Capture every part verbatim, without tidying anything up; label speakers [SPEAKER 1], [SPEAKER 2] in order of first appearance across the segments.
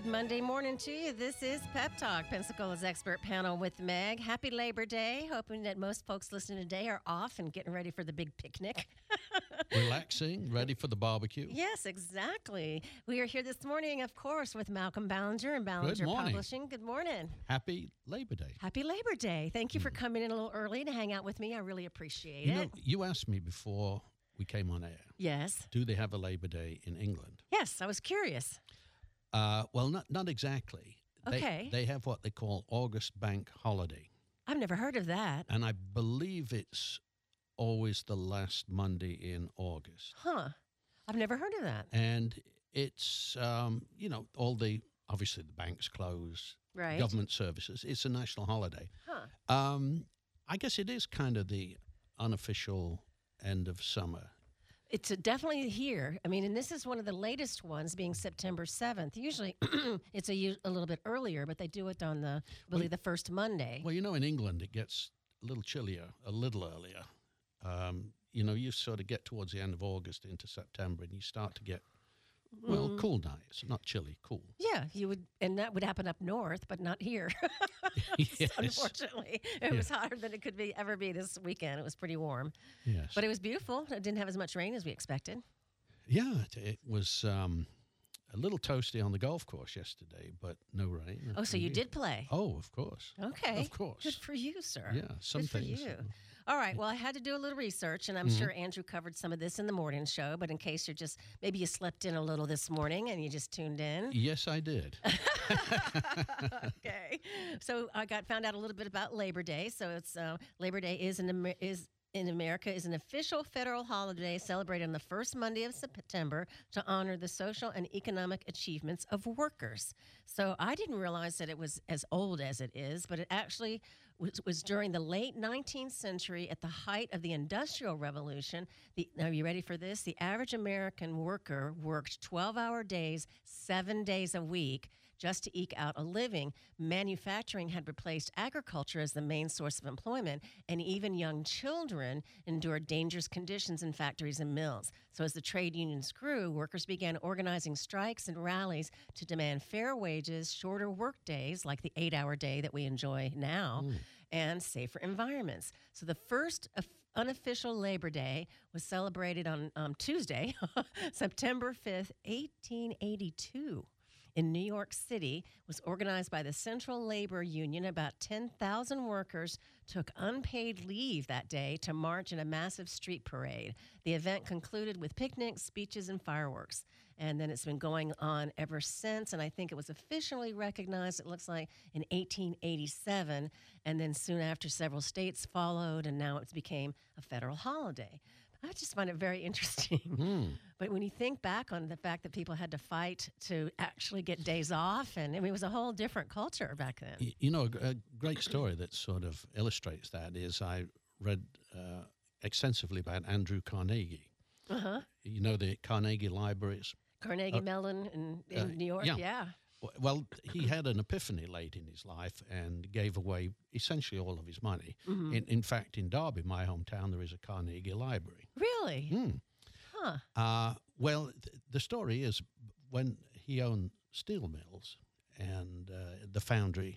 [SPEAKER 1] Good Monday morning to you. This is Pep Talk, Pensacola's expert panel with Meg. Happy Labor Day. Hoping that most folks listening today are off and getting ready for the big picnic.
[SPEAKER 2] Relaxing, ready for the barbecue.
[SPEAKER 1] Yes, exactly. We are here this morning, of course, with Malcolm Ballinger and Ballinger
[SPEAKER 2] Good morning.
[SPEAKER 1] Publishing. Good morning.
[SPEAKER 2] Happy Labor Day.
[SPEAKER 1] Happy Labor Day. Thank you for coming in a little early to hang out with me. I really appreciate
[SPEAKER 2] You
[SPEAKER 1] it.
[SPEAKER 2] know, you asked me before we came on air,
[SPEAKER 1] Yes.
[SPEAKER 2] do they have a Labor Day in England?
[SPEAKER 1] Yes, I was curious.
[SPEAKER 2] Uh, well, not not exactly. They,
[SPEAKER 1] Okay.
[SPEAKER 2] They have what they call August Bank Holiday.
[SPEAKER 1] I've never heard of that.
[SPEAKER 2] And I believe it's always the last Monday in August.
[SPEAKER 1] Huh. I've never heard of that.
[SPEAKER 2] And it's, um, you know, all the, obviously the banks close,
[SPEAKER 1] Right.
[SPEAKER 2] government services. It's a national holiday.
[SPEAKER 1] Huh.
[SPEAKER 2] Um, I guess it is kind of the unofficial end of summer.
[SPEAKER 1] It's a definitely here. I mean, and this is one of the latest ones, being September seventh. Usually, it's a, u- a little bit earlier, but they do it on the, I believe, the first Monday.
[SPEAKER 2] Well, you know, in England, it gets a little chillier, a little earlier. Um, you know, you sort of get towards the end of August into September, and you start to get, well,
[SPEAKER 1] Mm.
[SPEAKER 2] cool nights. Not chilly, cool.
[SPEAKER 1] Yeah, you would, and that would happen up north, but not here.
[SPEAKER 2] Yes.
[SPEAKER 1] Unfortunately, it was hotter than it could be ever be this weekend. It was pretty warm,
[SPEAKER 2] Yes.
[SPEAKER 1] but it was beautiful. It didn't have as much rain as we expected.
[SPEAKER 2] Yeah, it, it was um, a little toasty on the golf course yesterday, but no rain.
[SPEAKER 1] Oh, so you
[SPEAKER 2] Yeah.
[SPEAKER 1] did play?
[SPEAKER 2] Oh, of course.
[SPEAKER 1] Okay,
[SPEAKER 2] Of course.
[SPEAKER 1] Good for you, sir.
[SPEAKER 2] Yeah, some
[SPEAKER 1] Good for
[SPEAKER 2] things.
[SPEAKER 1] you. All right. Well, I had to do a little research, and I'm
[SPEAKER 2] Mm-hmm.
[SPEAKER 1] sure Andrew covered some of this in the morning show. But in case you're just maybe you slept in a little this morning and you just tuned in.
[SPEAKER 2] Yes, I did.
[SPEAKER 1] Okay. So I got found out a little bit about Labor Day. So it's uh, Labor Day is an Amer- is in America is an official federal holiday celebrated on the first Monday of September to honor the social and economic achievements of workers. So I didn't realize that it was as old as it is, but it actually was, was during the late nineteenth century at the height of the Industrial Revolution. The, are you ready for this? The average American worker worked twelve-hour days, seven days a week, just to eke out a living. Manufacturing had replaced agriculture as the main source of employment, and even young children endured dangerous conditions in factories and mills. So as the trade unions grew, workers began organizing strikes and rallies to demand fair wages, shorter work days, like the eight-hour day that we enjoy now, and safer environments. So the first of- unofficial Labor Day was celebrated on um, Tuesday, September fifth, eighteen eighty-two. In New York City, was organized by the Central Labor Union. About ten thousand workers took unpaid leave that day to march in a massive street parade. The event concluded with picnics, speeches, and fireworks. And then it's been going on ever since. And I think it was officially recognized, it looks like, in eighteen eighty-seven. And then soon after, several states followed, and now it's became a federal holiday. I just find it very interesting.
[SPEAKER 2] Hmm.
[SPEAKER 1] But when you think back on the fact that people had to fight to actually get days off, and I mean, it was a whole different culture back then.
[SPEAKER 2] Y- You know, a, g- a great story that sort of illustrates that is I read uh, extensively about Andrew Carnegie.
[SPEAKER 1] Uh-huh.
[SPEAKER 2] You know, the Carnegie Libraries.
[SPEAKER 1] Carnegie
[SPEAKER 2] Uh,
[SPEAKER 1] Mellon in, in
[SPEAKER 2] uh,
[SPEAKER 1] New York,
[SPEAKER 2] yeah.
[SPEAKER 1] yeah.
[SPEAKER 2] W- Well, he had an epiphany late in his life and gave away essentially all of his money.
[SPEAKER 1] Mhm.
[SPEAKER 2] In, in fact, in Derby, my hometown, there is a Carnegie Library.
[SPEAKER 1] Really?
[SPEAKER 2] Hmm.
[SPEAKER 1] Huh.
[SPEAKER 2] Uh, well, th- the story is when he owned steel mills and uh, the foundry,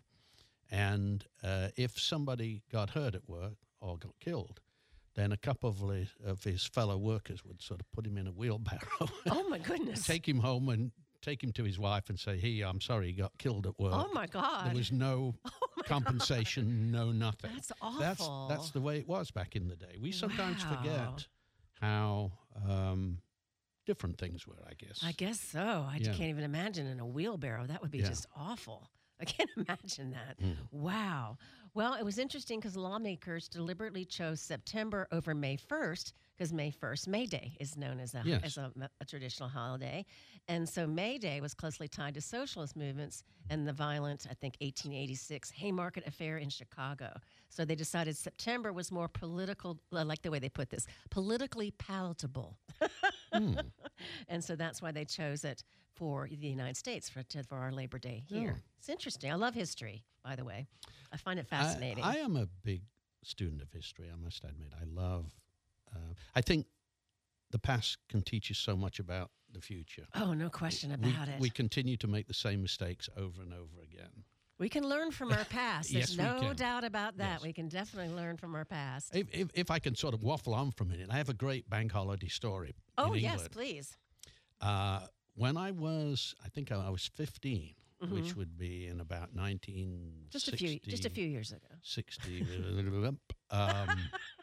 [SPEAKER 2] and uh, if somebody got hurt at work or got killed, then a couple of his, of his fellow workers would sort of put him in a wheelbarrow,
[SPEAKER 1] Oh, my goodness.
[SPEAKER 2] take him home and take him to his wife and say, "Hey, I'm sorry, he got killed at work."
[SPEAKER 1] Oh, my God.
[SPEAKER 2] There was no
[SPEAKER 1] Oh, my
[SPEAKER 2] compensation, no nothing.
[SPEAKER 1] That's
[SPEAKER 2] That's
[SPEAKER 1] awful.
[SPEAKER 2] that's the way it was back in the day. We sometimes
[SPEAKER 1] Wow.
[SPEAKER 2] forget how um, different things were, I guess.
[SPEAKER 1] I guess so. I
[SPEAKER 2] Yeah.
[SPEAKER 1] can't even imagine in a wheelbarrow. That would be
[SPEAKER 2] Yeah.
[SPEAKER 1] just awful. I can't imagine that.
[SPEAKER 2] Mm.
[SPEAKER 1] Wow. Well, it was interesting because lawmakers deliberately chose September over May first because May first, May Day, is known as a,
[SPEAKER 2] Yes.
[SPEAKER 1] as a, a traditional holiday. And so May Day was closely tied to socialist movements and the violent, I think, eighteen eighty-six Haymarket Affair in Chicago. So they decided September was more political, I like the way they put this, politically palatable.
[SPEAKER 2] Mm.
[SPEAKER 1] And so that's why they chose it for the United States for, to, for our Labor Day here.
[SPEAKER 2] Oh.
[SPEAKER 1] It's interesting. I love history, by the way. I find it
[SPEAKER 2] I-
[SPEAKER 1] fascinating.
[SPEAKER 2] I, am a big student of history, I must admit. I love, uh, I think the past can teach us so much about the future.
[SPEAKER 1] Oh, no question
[SPEAKER 2] We,
[SPEAKER 1] about it.
[SPEAKER 2] we continue to make the same mistakes over and over again.
[SPEAKER 1] We can learn from our past. There's
[SPEAKER 2] Yes, we
[SPEAKER 1] no
[SPEAKER 2] can.
[SPEAKER 1] doubt about that.
[SPEAKER 2] Yes.
[SPEAKER 1] We can definitely learn from our past.
[SPEAKER 2] If, if, if I can sort of waffle on for a minute, I have a great bank holiday story.
[SPEAKER 1] Oh,
[SPEAKER 2] in
[SPEAKER 1] yes,
[SPEAKER 2] England.
[SPEAKER 1] please.
[SPEAKER 2] Uh, when I was, I think I was fifteen,
[SPEAKER 1] Mhm.
[SPEAKER 2] which would be in about nineteen
[SPEAKER 1] Just a few, just a few years ago.
[SPEAKER 2] sixty. um,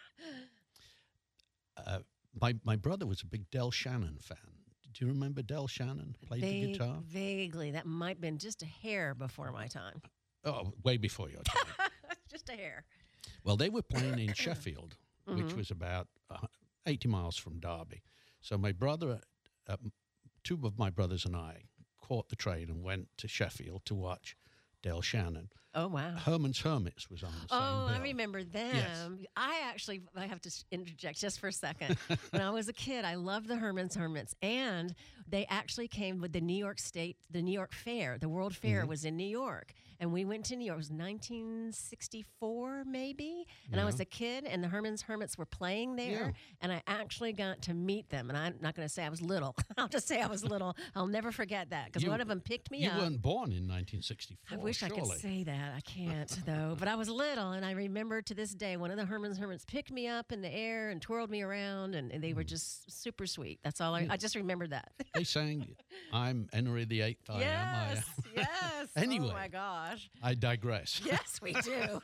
[SPEAKER 2] uh, my my brother was a big Del Shannon fan. Do you remember Del Shannon? Played the
[SPEAKER 1] Vague-
[SPEAKER 2] guitar.
[SPEAKER 1] Vaguely, that might have been just a hair before my time.
[SPEAKER 2] Oh, way before your time.
[SPEAKER 1] Just a hair.
[SPEAKER 2] Well, they were playing in Sheffield, which
[SPEAKER 1] Mhm.
[SPEAKER 2] was about uh, eighty miles from Derby. So my brother, uh, two of my brothers and I caught the train and went to Sheffield to watch Del Shannon.
[SPEAKER 1] Oh, wow.
[SPEAKER 2] Herman's Hermits was on the same
[SPEAKER 1] Oh, I
[SPEAKER 2] bill.
[SPEAKER 1] remember them. I actually, I have to s- interject just for a second. When I was a kid, I loved the Herman's Hermits, and they actually came with the New York State, the New York Fair. The World Fair
[SPEAKER 2] Mhm.
[SPEAKER 1] was in New York, and we went to New York. It was nineteen sixty-four, maybe, and I was
[SPEAKER 2] Yeah.
[SPEAKER 1] a kid, and the Herman's Hermits were playing there,
[SPEAKER 2] Yeah.
[SPEAKER 1] and I actually got to meet them. And I'm not going to say I was little. I'll just say I was little. I'll never forget that because
[SPEAKER 2] You-
[SPEAKER 1] one of them picked me
[SPEAKER 2] You
[SPEAKER 1] up.
[SPEAKER 2] weren't born in nineteen sixty-four.
[SPEAKER 1] I wish I could
[SPEAKER 2] surely.
[SPEAKER 1] say that. I can't, though. But I was little, and I remember to this day, one of the Herman's Hermits picked me up in the air and twirled me around, and, and they were just super sweet. That's all I, I just remembered that.
[SPEAKER 2] They sang, "I'm Henry the Eighth, I am."
[SPEAKER 1] yes, yes.
[SPEAKER 2] Anyway.
[SPEAKER 1] Oh, my gosh.
[SPEAKER 2] I, I digress.
[SPEAKER 1] Yes, we do.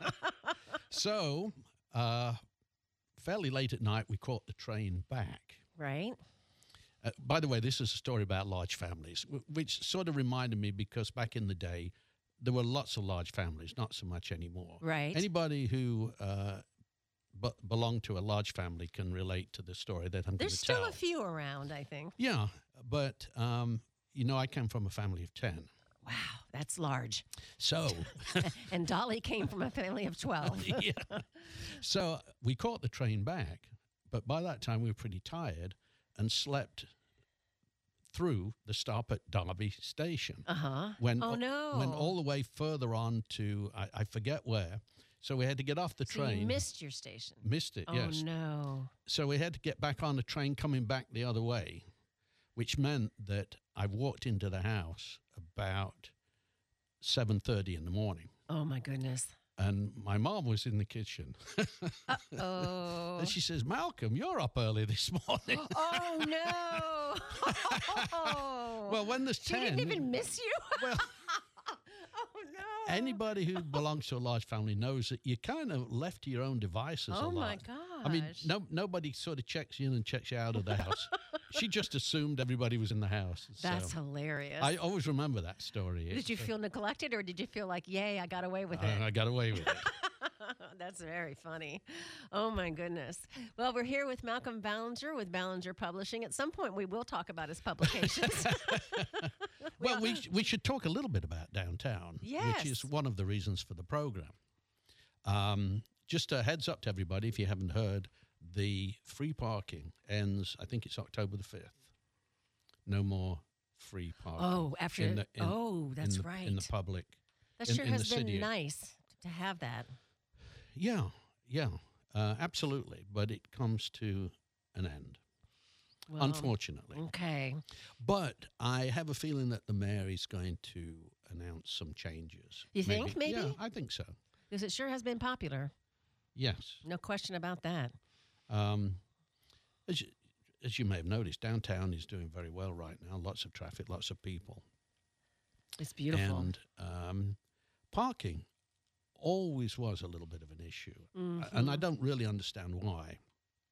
[SPEAKER 2] So, uh, fairly late at night, we caught the train back.
[SPEAKER 1] Right?
[SPEAKER 2] Uh, by the way, this is a story about large families, w- which sort of reminded me because back in the day, there were lots of large families, not so much anymore.
[SPEAKER 1] Right.
[SPEAKER 2] Anybody who uh, b- belonged to a large family can relate to the story that I'm going
[SPEAKER 1] There's
[SPEAKER 2] to
[SPEAKER 1] still
[SPEAKER 2] tell.
[SPEAKER 1] a few around, I think.
[SPEAKER 2] Yeah, but, um, you know, I came from a family of ten.
[SPEAKER 1] Wow, that's large.
[SPEAKER 2] So,
[SPEAKER 1] And Dolly came from a family of twelve.
[SPEAKER 2] yeah. So we caught the train back, but by that time we were pretty tired and slept through the stop at Derby Station.
[SPEAKER 1] Uh-huh.
[SPEAKER 2] When
[SPEAKER 1] Oh,
[SPEAKER 2] a-
[SPEAKER 1] no.
[SPEAKER 2] Went all the way further on to, I, I forget where. So we had to get off the
[SPEAKER 1] So
[SPEAKER 2] train.
[SPEAKER 1] you missed your station.
[SPEAKER 2] Missed it,
[SPEAKER 1] Oh,
[SPEAKER 2] yes.
[SPEAKER 1] no.
[SPEAKER 2] So we had to get back on the train coming back the other way, which meant that I walked into the house about seven thirty in the morning.
[SPEAKER 1] Oh, my goodness.
[SPEAKER 2] And my mom was in the kitchen.
[SPEAKER 1] Oh.
[SPEAKER 2] And she says, "Malcolm, you're up early this morning."
[SPEAKER 1] Oh, no. Oh.
[SPEAKER 2] Well, when there's
[SPEAKER 1] She
[SPEAKER 2] ten,
[SPEAKER 1] didn't even miss you?
[SPEAKER 2] well,
[SPEAKER 1] Oh, no.
[SPEAKER 2] anybody who belongs to a large family knows that you're kind of left to your own devices a
[SPEAKER 1] Oh,
[SPEAKER 2] lot.
[SPEAKER 1] my gosh.
[SPEAKER 2] I mean, no, nobody sort of checks you in and checks you out of the house. She just assumed everybody was in the house.
[SPEAKER 1] That's
[SPEAKER 2] so
[SPEAKER 1] hilarious.
[SPEAKER 2] I always remember that story.
[SPEAKER 1] Did
[SPEAKER 2] It's,
[SPEAKER 1] you
[SPEAKER 2] uh,
[SPEAKER 1] feel neglected, or did you feel like, yay, I got away with
[SPEAKER 2] I,
[SPEAKER 1] it?
[SPEAKER 2] I got away with it.
[SPEAKER 1] That's very funny. Oh, my goodness. Well, we're here with Malcolm Ballinger with Ballinger Publishing. At some point, we will talk about his publications.
[SPEAKER 2] Well, we, sh- we should talk a little bit about downtown,
[SPEAKER 1] Yes.
[SPEAKER 2] which is one of the reasons for the program. Um, just a heads up to everybody, if you haven't heard, the free parking ends, I think it's October the fifth. No more free parking.
[SPEAKER 1] Oh, after.
[SPEAKER 2] in the- in-
[SPEAKER 1] oh, that's
[SPEAKER 2] in the,
[SPEAKER 1] right.
[SPEAKER 2] In the public.
[SPEAKER 1] that
[SPEAKER 2] in-
[SPEAKER 1] sure
[SPEAKER 2] in the
[SPEAKER 1] has been
[SPEAKER 2] city.
[SPEAKER 1] nice to have that.
[SPEAKER 2] Yeah, yeah, uh, absolutely. But it comes to an end,
[SPEAKER 1] Well,
[SPEAKER 2] unfortunately.
[SPEAKER 1] Okay.
[SPEAKER 2] But I have a feeling that the mayor is going to announce some changes.
[SPEAKER 1] You think, maybe?
[SPEAKER 2] Yeah, I think so.
[SPEAKER 1] Because it sure has been popular.
[SPEAKER 2] Yes.
[SPEAKER 1] No question about that.
[SPEAKER 2] Um, as, you, as you may have noticed, downtown is doing very well right now. Lots of traffic, lots of people.
[SPEAKER 1] It's beautiful.
[SPEAKER 2] And um, parking always was a little bit of an issue.
[SPEAKER 1] Mhm.
[SPEAKER 2] And I don't really understand why,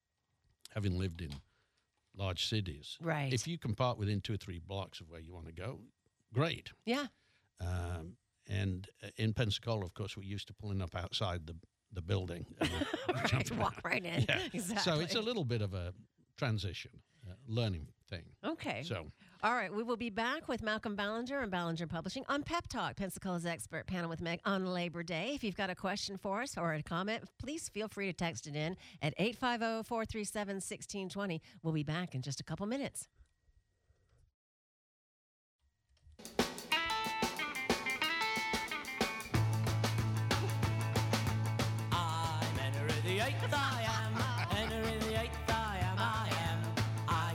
[SPEAKER 2] having lived in large cities.
[SPEAKER 1] Right.
[SPEAKER 2] If you can park within two or three blocks of where you want to go, great.
[SPEAKER 1] Yeah.
[SPEAKER 2] Um, and uh, in Pensacola, of course, we're used to pulling up outside the, the building. and
[SPEAKER 1] Right,
[SPEAKER 2] jumping
[SPEAKER 1] walk
[SPEAKER 2] around.
[SPEAKER 1] right in.
[SPEAKER 2] Yeah.
[SPEAKER 1] Exactly.
[SPEAKER 2] So it's a little bit of a transition, uh, learning thing.
[SPEAKER 1] Okay.
[SPEAKER 2] So
[SPEAKER 1] All right, we will be back with Malcolm Ballinger and Ballinger Publishing on Pep Talk, Pensacola's expert panel with Meg on Labor Day. If you've got a question for us or a comment, please feel free to text it in at eight five zero, four three seven, one six two zero. We'll be back in just a couple minutes.
[SPEAKER 3] I'm Henry the Eighth, I am. Henry the Eighth, I am, I am.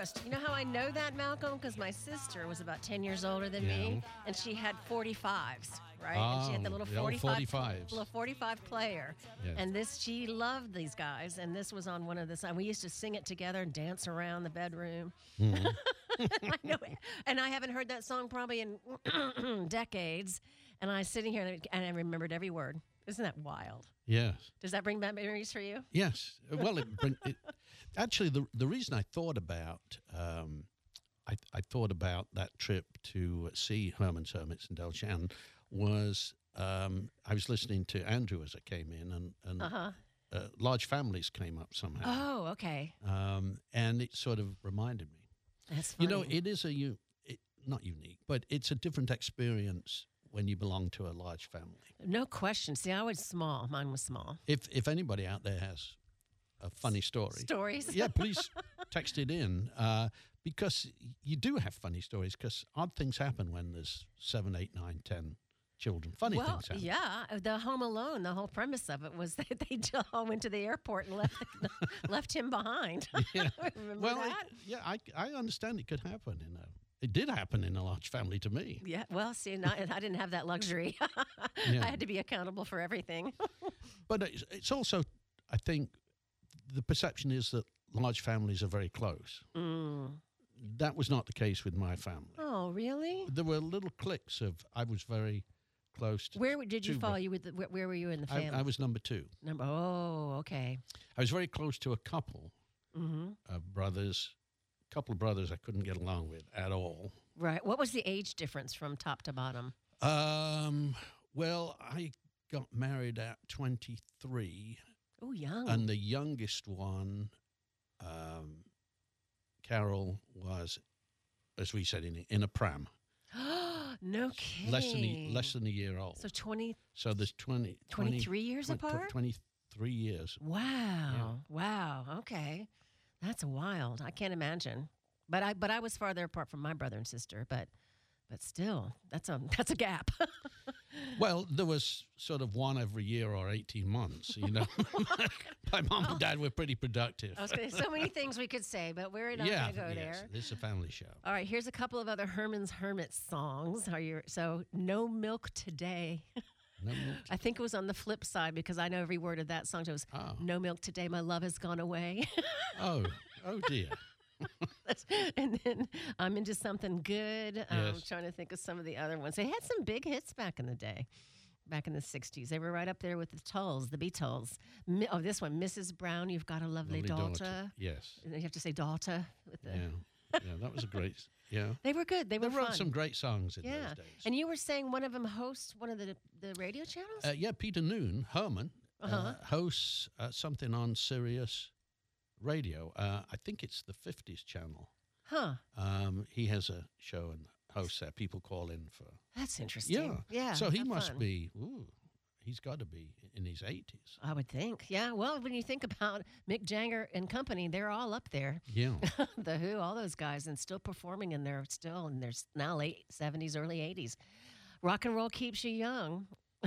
[SPEAKER 1] first. You know how I know that, Malcolm? Because my sister was about ten years older than me,
[SPEAKER 2] Yeah.
[SPEAKER 1] and she had forty-fives, right? and she had the
[SPEAKER 2] Oh,
[SPEAKER 1] little
[SPEAKER 2] the old
[SPEAKER 1] forty-five,
[SPEAKER 2] forty-fives.
[SPEAKER 1] little forty-five player.
[SPEAKER 2] Yes.
[SPEAKER 1] And this, she loved these guys, and this was on one of the. We used to sing it together and dance around the bedroom.
[SPEAKER 2] Mhm.
[SPEAKER 1] I know it. And I haven't heard that song probably in decades. And I was sitting here and I remembered every word. Isn't that wild?
[SPEAKER 2] Yes.
[SPEAKER 1] Does that bring back memories for you?
[SPEAKER 2] Yes. Well, it, bring- it, actually, the the reason I thought about um, I, I thought about that trip to see Herman's Hermits and Del Shannon was um, I was listening to Andrew as I came in, and, and
[SPEAKER 1] Uh-huh.
[SPEAKER 2] uh, large families came up somehow,
[SPEAKER 1] Oh, okay.
[SPEAKER 2] um, and it sort of reminded me.
[SPEAKER 1] That's funny.
[SPEAKER 2] You know, it is a u- it, not unique, but it's a different experience when you belong to a large family.
[SPEAKER 1] No question. See, I was small. Mine was small.
[SPEAKER 2] If if anybody out there has a funny story,
[SPEAKER 1] Stories?
[SPEAKER 2] yeah, please text it in, uh, because you do have funny stories, because odd things happen when there's seven, eight, nine, ten children. Funny
[SPEAKER 1] Well,
[SPEAKER 2] things happen.
[SPEAKER 1] yeah. The Home Alone, the whole premise of it was that they just all went to the airport and left left him behind.
[SPEAKER 2] Yeah.
[SPEAKER 1] Remember
[SPEAKER 2] Well,
[SPEAKER 1] that?
[SPEAKER 2] it- yeah, I, I understand it could happen in a. It did happen in a large family to me.
[SPEAKER 1] Yeah, well, see, not, I didn't have that luxury.
[SPEAKER 2] Yeah.
[SPEAKER 1] I had to be accountable for everything.
[SPEAKER 2] But it's, it's also, I think, the perception is that large families are very close.
[SPEAKER 1] Mm.
[SPEAKER 2] That was not the case with my family.
[SPEAKER 1] Oh, really?
[SPEAKER 2] There were little cliques of I was very close to.
[SPEAKER 1] Where did you
[SPEAKER 2] two
[SPEAKER 1] fall?
[SPEAKER 2] bro-
[SPEAKER 1] You with the, where, where were you in the
[SPEAKER 2] I,
[SPEAKER 1] family?
[SPEAKER 2] I was number two.
[SPEAKER 1] Number. Oh, okay.
[SPEAKER 2] I was very close to a couple
[SPEAKER 1] Mm-hmm.
[SPEAKER 2] of brothers, a couple of brothers I couldn't get along with at all.
[SPEAKER 1] Right. What was the age difference from top to bottom?
[SPEAKER 2] Um, well, I got married at twenty-three,
[SPEAKER 1] Oh, young.
[SPEAKER 2] and the youngest one, um, Carol, was, as we said, in in a pram,
[SPEAKER 1] no kidding.
[SPEAKER 2] less than a, less than a year old.
[SPEAKER 1] So twenty,
[SPEAKER 2] So there's twenty,
[SPEAKER 1] twenty-three years
[SPEAKER 2] twen- tw-
[SPEAKER 1] apart?
[SPEAKER 2] twenty-three years.
[SPEAKER 1] Wow. Wow. Okay. That's wild. I can't imagine. But I but I was farther apart from my brother and sister, but but still, that's a that's a gap.
[SPEAKER 2] Well, there was sort of one every year or eighteen months, you know. My mom and dad were pretty productive.
[SPEAKER 1] I was gonna, so many things we could say, but we're not
[SPEAKER 2] yeah,
[SPEAKER 1] going to go
[SPEAKER 2] yes,
[SPEAKER 1] there.
[SPEAKER 2] this is a family show.
[SPEAKER 1] All right, here's a couple of other Herman's Hermit songs. Are you so No Milk Today?
[SPEAKER 2] No milk.
[SPEAKER 1] I think it was on the flip side because I know every word of that song. It was
[SPEAKER 2] Oh.
[SPEAKER 1] No Milk Today, My Love Has Gone Away.
[SPEAKER 2] Oh, oh dear.
[SPEAKER 1] And then I'm Into Something Good. I'm
[SPEAKER 2] Yes.
[SPEAKER 1] trying to think of some of the other ones. They had some big hits back in the day, back in the sixties. They were right up there with the Tulls, the Beatles. Mi- Oh, this one, Missus Brown, You've Got a Lovely, daughter.
[SPEAKER 2] Yes.
[SPEAKER 1] And you have to say daughter. With the,
[SPEAKER 2] Yeah. Yeah, that was a great. Yeah.
[SPEAKER 1] They were good. They
[SPEAKER 2] They
[SPEAKER 1] were
[SPEAKER 2] wrote
[SPEAKER 1] fun.
[SPEAKER 2] some great songs in
[SPEAKER 1] yeah.
[SPEAKER 2] those days.
[SPEAKER 1] And you were saying one of them hosts one of the the radio channels?
[SPEAKER 2] Uh, yeah, Peter Noon, Herman,
[SPEAKER 1] Uh-huh.
[SPEAKER 2] uh, hosts uh, something on Sirius Radio. Uh, I think it's the fifties channel.
[SPEAKER 1] huh.
[SPEAKER 2] Um, he has a show and hosts there. People call in for.
[SPEAKER 1] That's interesting.
[SPEAKER 2] Yeah.
[SPEAKER 1] Yeah.
[SPEAKER 2] So he
[SPEAKER 1] how
[SPEAKER 2] must
[SPEAKER 1] fun.
[SPEAKER 2] be. Ooh, he's got to be in his eighties.
[SPEAKER 1] I would think. Yeah. Well, when you think about Mick Jagger and company, they're all up there.
[SPEAKER 2] Yeah.
[SPEAKER 1] The Who, all those guys, and still performing, and they're still in their s- now late seventies, early eighties. Rock and roll keeps you young.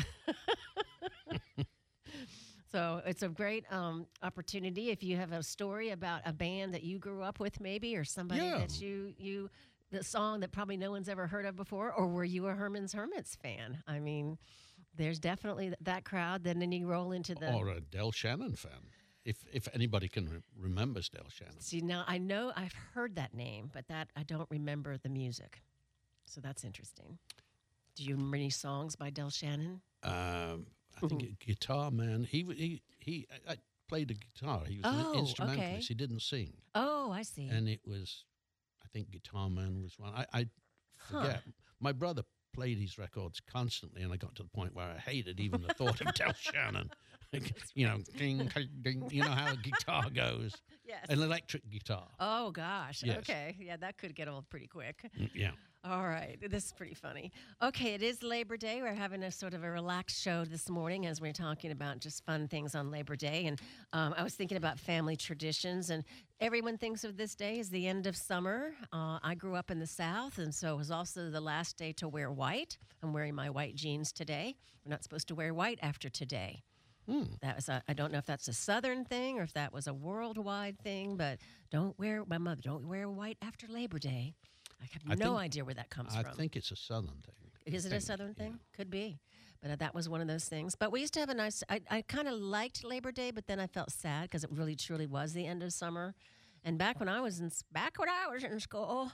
[SPEAKER 1] So it's a great um, opportunity if you have a story about a band that you grew up with, maybe, or somebody
[SPEAKER 2] Yeah.
[SPEAKER 1] that you you the song that probably no one's ever heard of before, or were you a Herman's Hermits fan? I mean, there's definitely th- that crowd. Then then you roll into the.
[SPEAKER 2] Or a Del Shannon fan, if if anybody can re- remembers Del Shannon.
[SPEAKER 1] See, now I know I've heard that name, but that I don't remember the music. So that's interesting. Do you remember any songs by Del Shannon?
[SPEAKER 2] Um, I think a Guitar Man. He w- he he. I, I played the guitar. He was
[SPEAKER 1] Oh,
[SPEAKER 2] an instrumentalist.
[SPEAKER 1] okay.
[SPEAKER 2] He didn't sing,
[SPEAKER 1] Oh, I see.
[SPEAKER 2] and it was. I think Guitar Man was one. I, I
[SPEAKER 1] Huh.
[SPEAKER 2] forget. My brother played his records constantly, and I got to the point where I hated even the thought of Del Shannon. You know, ding, ding, you know how a guitar goes,
[SPEAKER 1] Yes.
[SPEAKER 2] an electric guitar.
[SPEAKER 1] Oh gosh.
[SPEAKER 2] Yes.
[SPEAKER 1] Okay. Yeah, that could get old pretty quick.
[SPEAKER 2] Mm, Yeah.
[SPEAKER 1] All right. This is pretty funny. Okay, it is Labor Day. We're having a sort of a relaxed show this morning as we're talking about just fun things on Labor Day. And um, I was thinking about family traditions, and everyone thinks of this day as the end of summer. Uh, I grew up in the South, and so it was also the last day to wear white. I'm wearing my white jeans today. We're not supposed to wear white after today.
[SPEAKER 2] Hmm.
[SPEAKER 1] That was a, I don't know if that's a Southern thing or if that was a worldwide thing, but don't wear, my mother, don't wear white after Labor Day. I have
[SPEAKER 2] I
[SPEAKER 1] no
[SPEAKER 2] think-
[SPEAKER 1] idea where that comes
[SPEAKER 2] I
[SPEAKER 1] from.
[SPEAKER 2] think it's a Southern thing.
[SPEAKER 1] Is
[SPEAKER 2] I
[SPEAKER 1] it a
[SPEAKER 2] think,
[SPEAKER 1] Southern
[SPEAKER 2] yeah.
[SPEAKER 1] thing? Could be. But uh, that was one of those things. But we used to have a nice, I, I kind of liked Labor Day, but then I felt sad because it really truly was the end of summer. And back when I was in, s- back when I was in school,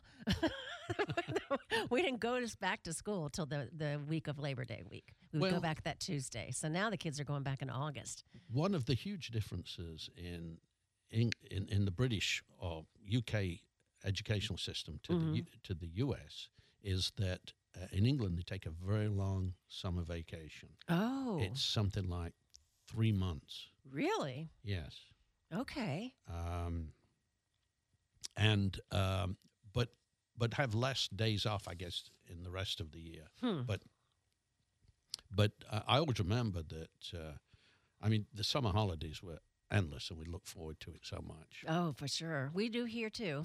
[SPEAKER 1] we didn't go to, back to school till the, the week of Labor Day week. We would go
[SPEAKER 2] Well-
[SPEAKER 1] back that Tuesday. So now the kids are going back in August.
[SPEAKER 2] One of the huge differences in in, in, in the British or U K educational system to
[SPEAKER 1] Mm-hmm.
[SPEAKER 2] the U, to the U S is that uh, in England they take a very long summer vacation.
[SPEAKER 1] Oh,
[SPEAKER 2] It's something like three months.
[SPEAKER 1] really?
[SPEAKER 2] Yes.
[SPEAKER 1] Okay.
[SPEAKER 2] Um, and um, but but have less days off, I guess, in the rest of the year.
[SPEAKER 1] Hmm.
[SPEAKER 2] But but uh, I always remember that. Uh, I mean, the summer holidays were endless, and we look forward to it so much.
[SPEAKER 1] Oh, for sure. We do here too.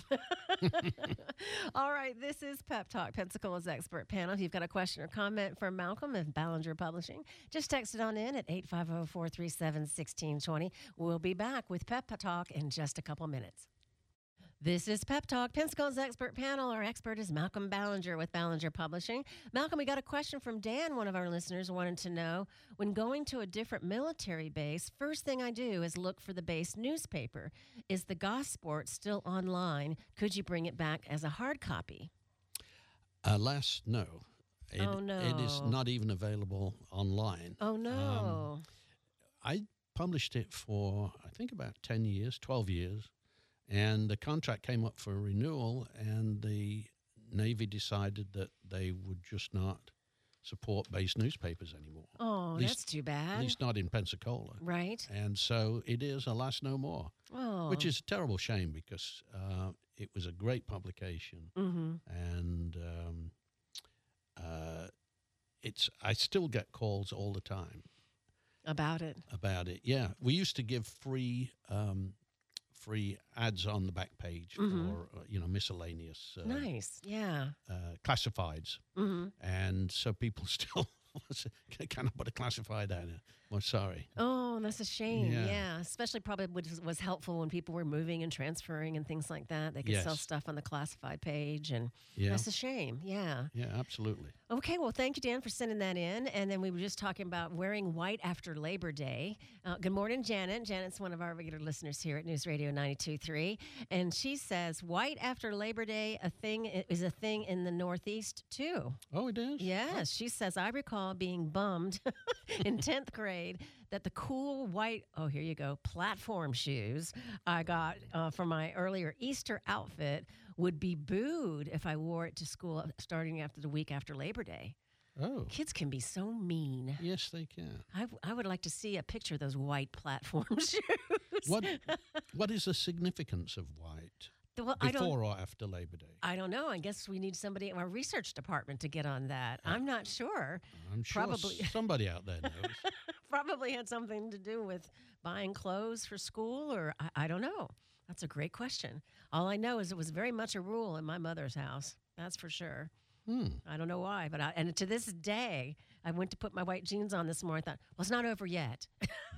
[SPEAKER 1] All right. This is Pep Talk, Pensacola's expert panel. If you've got a question or comment for Malcolm of Ballinger Publishing, just text it on in at eight five zero, four three seven, one six two zero. We'll be back with Pep Talk in just a couple minutes. This is Pep Talk, Pensacola's expert panel. Our expert is Malcolm Ballinger with Ballinger Publishing. Malcolm, we got a question from Dan, one of our listeners, wanted to know, when going to a different military base, first thing I do is look for the base newspaper. Is the Gosport still online? Could you bring it back as a hard copy?
[SPEAKER 2] Alas, no. It,
[SPEAKER 1] Oh,
[SPEAKER 2] It is
[SPEAKER 1] no.
[SPEAKER 2] not even available online.
[SPEAKER 1] Oh, no.
[SPEAKER 2] I published it for, I think, about ten years, twelve years. And the contract came up for renewal, and the Navy decided that they would just not support base newspapers anymore.
[SPEAKER 1] oh,
[SPEAKER 2] at least-
[SPEAKER 1] that's too
[SPEAKER 2] At
[SPEAKER 1] bad.
[SPEAKER 2] least not in Pensacola.
[SPEAKER 1] Right?
[SPEAKER 2] And so it is, alas, no more,
[SPEAKER 1] Oh.
[SPEAKER 2] which is a terrible shame because uh, it was a great publication.
[SPEAKER 1] Mm-hmm.
[SPEAKER 2] And um, uh, it's I still get calls all the time
[SPEAKER 1] About it.
[SPEAKER 2] about it. Yeah, we used to give free um, free ads on the back page
[SPEAKER 1] Mhm.
[SPEAKER 2] for uh, you know miscellaneous uh,
[SPEAKER 1] Nice. Yeah.
[SPEAKER 2] uh, classifieds,
[SPEAKER 1] Mm-hmm.
[SPEAKER 2] and so people still can I put a classified ad in? Well, sorry.
[SPEAKER 1] Oh, that's a shame. Yeah.
[SPEAKER 2] Yeah.
[SPEAKER 1] Especially probably was, was helpful when people were moving and transferring and things like that. They could sell
[SPEAKER 2] Yes.
[SPEAKER 1] stuff on the classified page. And
[SPEAKER 2] Yeah,
[SPEAKER 1] that's a shame. Yeah.
[SPEAKER 2] yeah, absolutely.
[SPEAKER 1] Okay. Well, thank you, Dan, for sending that in. And then we were just talking about wearing white after Labor Day. Uh, good morning, Janet. Janet's one of our regular listeners here at News Radio ninety-two point three. And she says white after Labor Day a thing is a thing in the Northeast, too.
[SPEAKER 2] Oh, it is.
[SPEAKER 1] Yes, she says, I recall being bummed in tenth grade that the cool white, oh, here you go, platform shoes I got uh, for my earlier Easter outfit would be booed if I wore it to school starting after the week after Labor Day.
[SPEAKER 2] Oh,
[SPEAKER 1] Kids can be so mean.
[SPEAKER 2] yes, they can.
[SPEAKER 1] I, w- I would like to see a picture of those white platform shoes.
[SPEAKER 2] What What is the significance of white
[SPEAKER 1] Well, I don't,
[SPEAKER 2] before or after Labor Day?
[SPEAKER 1] I don't know. I guess we need somebody in our research department to get on that. I'm not sure.
[SPEAKER 2] I'm sure
[SPEAKER 1] probably-
[SPEAKER 2] somebody out there knows.
[SPEAKER 1] Probably had something to do with buying clothes for school, or I, I don't know. That's a great question. All I know is it was very much a rule in my mother's house. That's for sure.
[SPEAKER 2] Hmm.
[SPEAKER 1] I don't know why, but I, and to this day, I went to put my white jeans on this morning. I thought, well, it's not over yet.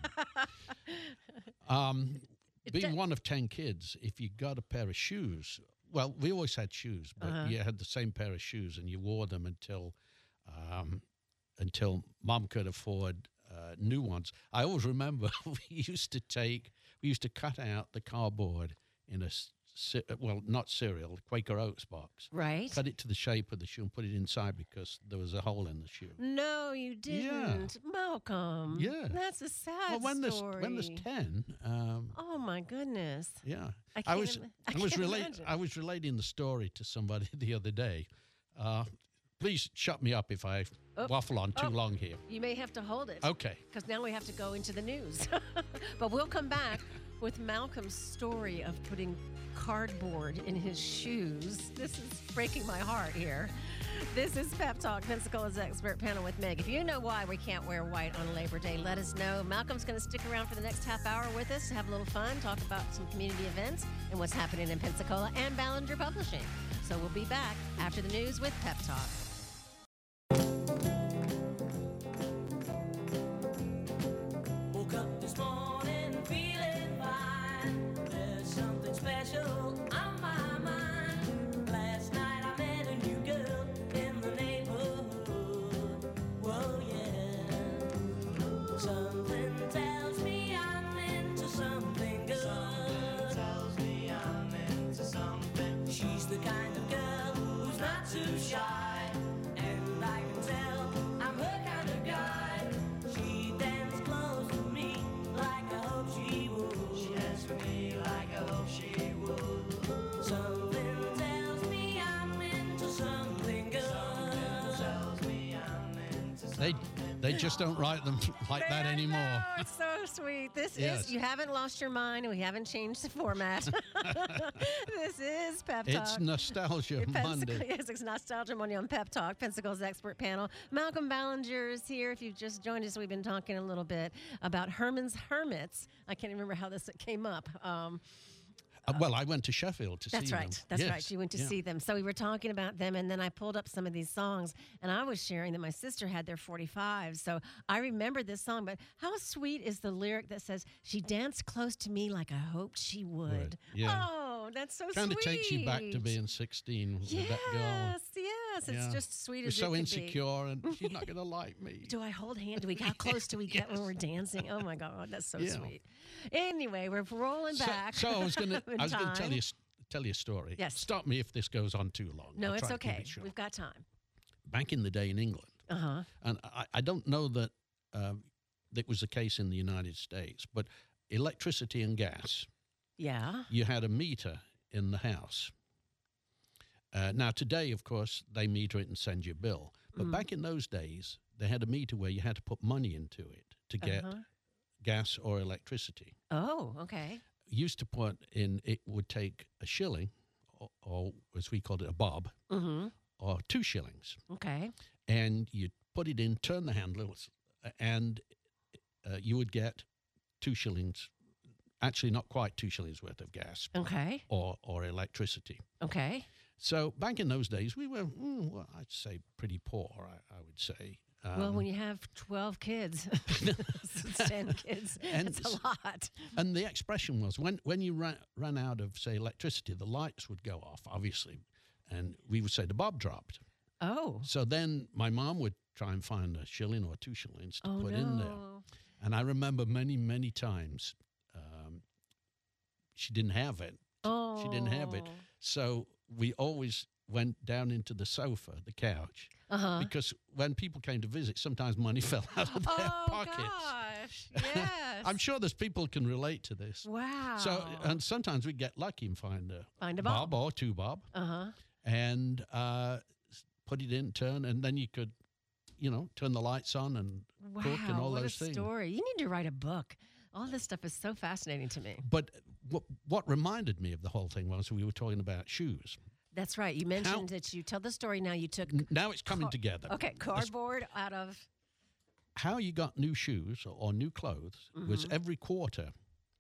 [SPEAKER 2] Um,
[SPEAKER 1] It
[SPEAKER 2] being
[SPEAKER 1] do-
[SPEAKER 2] one of ten kids, if you got a pair of shoes, well, we always had shoes, but
[SPEAKER 1] Uh-huh.
[SPEAKER 2] you had the same pair of shoes and you wore them until um, until mom could afford uh, new ones. I always remember we used to take, we used to cut out the cardboard in a, s- ce- well, not cereal, Quaker Oats box.
[SPEAKER 1] Right?
[SPEAKER 2] Cut it to the shape of the shoe and put it inside because there was a hole in the shoe.
[SPEAKER 1] No, you didn't, Malcolm.
[SPEAKER 2] Yeah.
[SPEAKER 1] That's a sad
[SPEAKER 2] Well, when there's
[SPEAKER 1] story.
[SPEAKER 2] when there's ten, um,
[SPEAKER 1] Oh my goodness.
[SPEAKER 2] yeah,
[SPEAKER 1] I
[SPEAKER 2] I
[SPEAKER 1] can't.
[SPEAKER 2] was
[SPEAKER 1] ima- I
[SPEAKER 2] I was
[SPEAKER 1] can't
[SPEAKER 2] relate
[SPEAKER 1] imagine.
[SPEAKER 2] I was relating the story to somebody the other day. Uh, please shut me up if I
[SPEAKER 1] Oh,
[SPEAKER 2] waffle on too
[SPEAKER 1] oh.
[SPEAKER 2] long here.
[SPEAKER 1] You may have to hold it.
[SPEAKER 2] Okay.
[SPEAKER 1] Because now we have to go into the news. But we'll come back with Malcolm's story of putting cardboard in his shoes. This is breaking my heart here. This is Pep Talk, Pensacola's expert panel with Meg. If you know why we can't wear white on Labor Day, let us know. Malcolm's going to stick around for the next half hour with us, have a little fun, talk about some community events and what's happening in Pensacola and Ballinger Publishing. So we'll be back after the news with Pep Talk.
[SPEAKER 3] Woke up too shy, and I can tell I'm her kind of guy. She danced close to me like I hope she would. She danced with me like I hope she would. Something tells me I'm into something good. Something tells me I'm into
[SPEAKER 2] They
[SPEAKER 3] something.
[SPEAKER 2] they just don't write them like that
[SPEAKER 1] I
[SPEAKER 2] anymore.
[SPEAKER 1] know, it's so sweet. This
[SPEAKER 2] Yes.
[SPEAKER 1] is, you haven't lost your mind, and we haven't changed the format. This is Pep Talk.
[SPEAKER 2] It's Nostalgia
[SPEAKER 1] Pensacola-
[SPEAKER 2] Monday.
[SPEAKER 1] Yes, it's Nostalgia Monday on Pep Talk, Pensacola's expert panel. Malcolm Ballinger is here. If you've just joined us, we've been talking a little bit about Herman's Hermits. I can't remember how this came up. Um,
[SPEAKER 2] Uh, well, I went to Sheffield to
[SPEAKER 1] That's
[SPEAKER 2] see
[SPEAKER 1] right.
[SPEAKER 2] them.
[SPEAKER 1] That's
[SPEAKER 2] Yes,
[SPEAKER 1] right. You went to
[SPEAKER 2] yeah.
[SPEAKER 1] see them. So we were talking about them, and then I pulled up some of these songs, and I was sharing that my sister had their forty-five. So I remember this song, but how sweet is the lyric that says, "She danced close to me like I hoped she would."
[SPEAKER 2] Would, yeah.
[SPEAKER 1] Oh, that's so
[SPEAKER 2] Kind
[SPEAKER 1] sweet.
[SPEAKER 2] of takes you back to being sixteen with
[SPEAKER 1] Yes,
[SPEAKER 2] that girl.
[SPEAKER 1] yes. It's
[SPEAKER 2] Yeah.
[SPEAKER 1] just sweet
[SPEAKER 2] We're
[SPEAKER 1] as
[SPEAKER 2] so
[SPEAKER 1] it could
[SPEAKER 2] insecure, and she's not going to like me.
[SPEAKER 1] be. Do I hold hand? Do we? How close do we get when we're dancing? Oh my God, that's so
[SPEAKER 2] Yeah.
[SPEAKER 1] sweet. Anyway, we're rolling
[SPEAKER 2] So,
[SPEAKER 1] back.
[SPEAKER 2] so I was going to
[SPEAKER 1] in
[SPEAKER 2] I was going to tell
[SPEAKER 1] time.
[SPEAKER 2] you s- tell you a story.
[SPEAKER 1] Yes.
[SPEAKER 2] Stop me if this goes on too long.
[SPEAKER 1] No,
[SPEAKER 2] I'll
[SPEAKER 1] it's
[SPEAKER 2] try to keep
[SPEAKER 1] okay.
[SPEAKER 2] it short.
[SPEAKER 1] We've got time.
[SPEAKER 2] Back in the day in England,
[SPEAKER 1] Uh huh.
[SPEAKER 2] and I, I don't know that um, that was the case in the United States, but electricity and gas,
[SPEAKER 1] Yeah.
[SPEAKER 2] you had a meter in the house. Uh, now, today, of course, they meter it and send you a bill. But
[SPEAKER 1] Mm.
[SPEAKER 2] back in those days, they had a meter where you had to put money into it to get
[SPEAKER 1] Uh-huh.
[SPEAKER 2] gas or electricity.
[SPEAKER 1] Oh, okay.
[SPEAKER 2] Used to put in, it would take a shilling, or, or as we called it, a bob,
[SPEAKER 1] Mm-hmm.
[SPEAKER 2] or two shillings.
[SPEAKER 1] Okay.
[SPEAKER 2] And you'd put it in, turn the handles, and uh, you would get two shillings, actually not quite two shillings worth of gas
[SPEAKER 1] Okay.
[SPEAKER 2] or, or electricity.
[SPEAKER 1] Okay.
[SPEAKER 2] So back in those days, we were, mm, well, I'd say pretty poor, I, I would say. Um,
[SPEAKER 1] Well, when you have twelve kids, it's ten kids,
[SPEAKER 2] And
[SPEAKER 1] it's a
[SPEAKER 2] s-
[SPEAKER 1] lot.
[SPEAKER 2] and the expression was when, when you ran, ran out of, say, electricity, the lights would go off, obviously, and we would say the bob dropped.
[SPEAKER 1] Oh.
[SPEAKER 2] So then my mom would try and find a shilling or two shillings to
[SPEAKER 1] Oh,
[SPEAKER 2] put
[SPEAKER 1] no.
[SPEAKER 2] in there. And I remember many, many times um, she didn't have it.
[SPEAKER 1] Oh.
[SPEAKER 2] She didn't have it. So we always went down into the sofa, the couch,
[SPEAKER 1] Uh-huh.
[SPEAKER 2] because when people came to visit, sometimes money fell out of their
[SPEAKER 1] Oh,
[SPEAKER 2] pockets.
[SPEAKER 1] gosh. Yes.
[SPEAKER 2] I'm sure there's people who can relate to this.
[SPEAKER 1] Wow.
[SPEAKER 2] So, and sometimes we get lucky and find a,
[SPEAKER 1] Find a bob.
[SPEAKER 2] or two bob
[SPEAKER 1] Uh-huh.
[SPEAKER 2] and uh, s- put it in, turn, and then you could, you know, turn the lights on and
[SPEAKER 1] Wow.
[SPEAKER 2] cook and all
[SPEAKER 1] what
[SPEAKER 2] those
[SPEAKER 1] a
[SPEAKER 2] things.
[SPEAKER 1] story. You need to write a book. All this stuff is so fascinating to me.
[SPEAKER 2] But what, what reminded me of the whole thing was we were talking about shoes.
[SPEAKER 1] That's right. You mentioned that you tell the story now. You took
[SPEAKER 2] N- Now it's coming
[SPEAKER 1] Car-
[SPEAKER 2] together.
[SPEAKER 1] okay cardboard out of
[SPEAKER 2] How you got new shoes or, or new clothes was
[SPEAKER 1] Mhm.
[SPEAKER 2] every quarter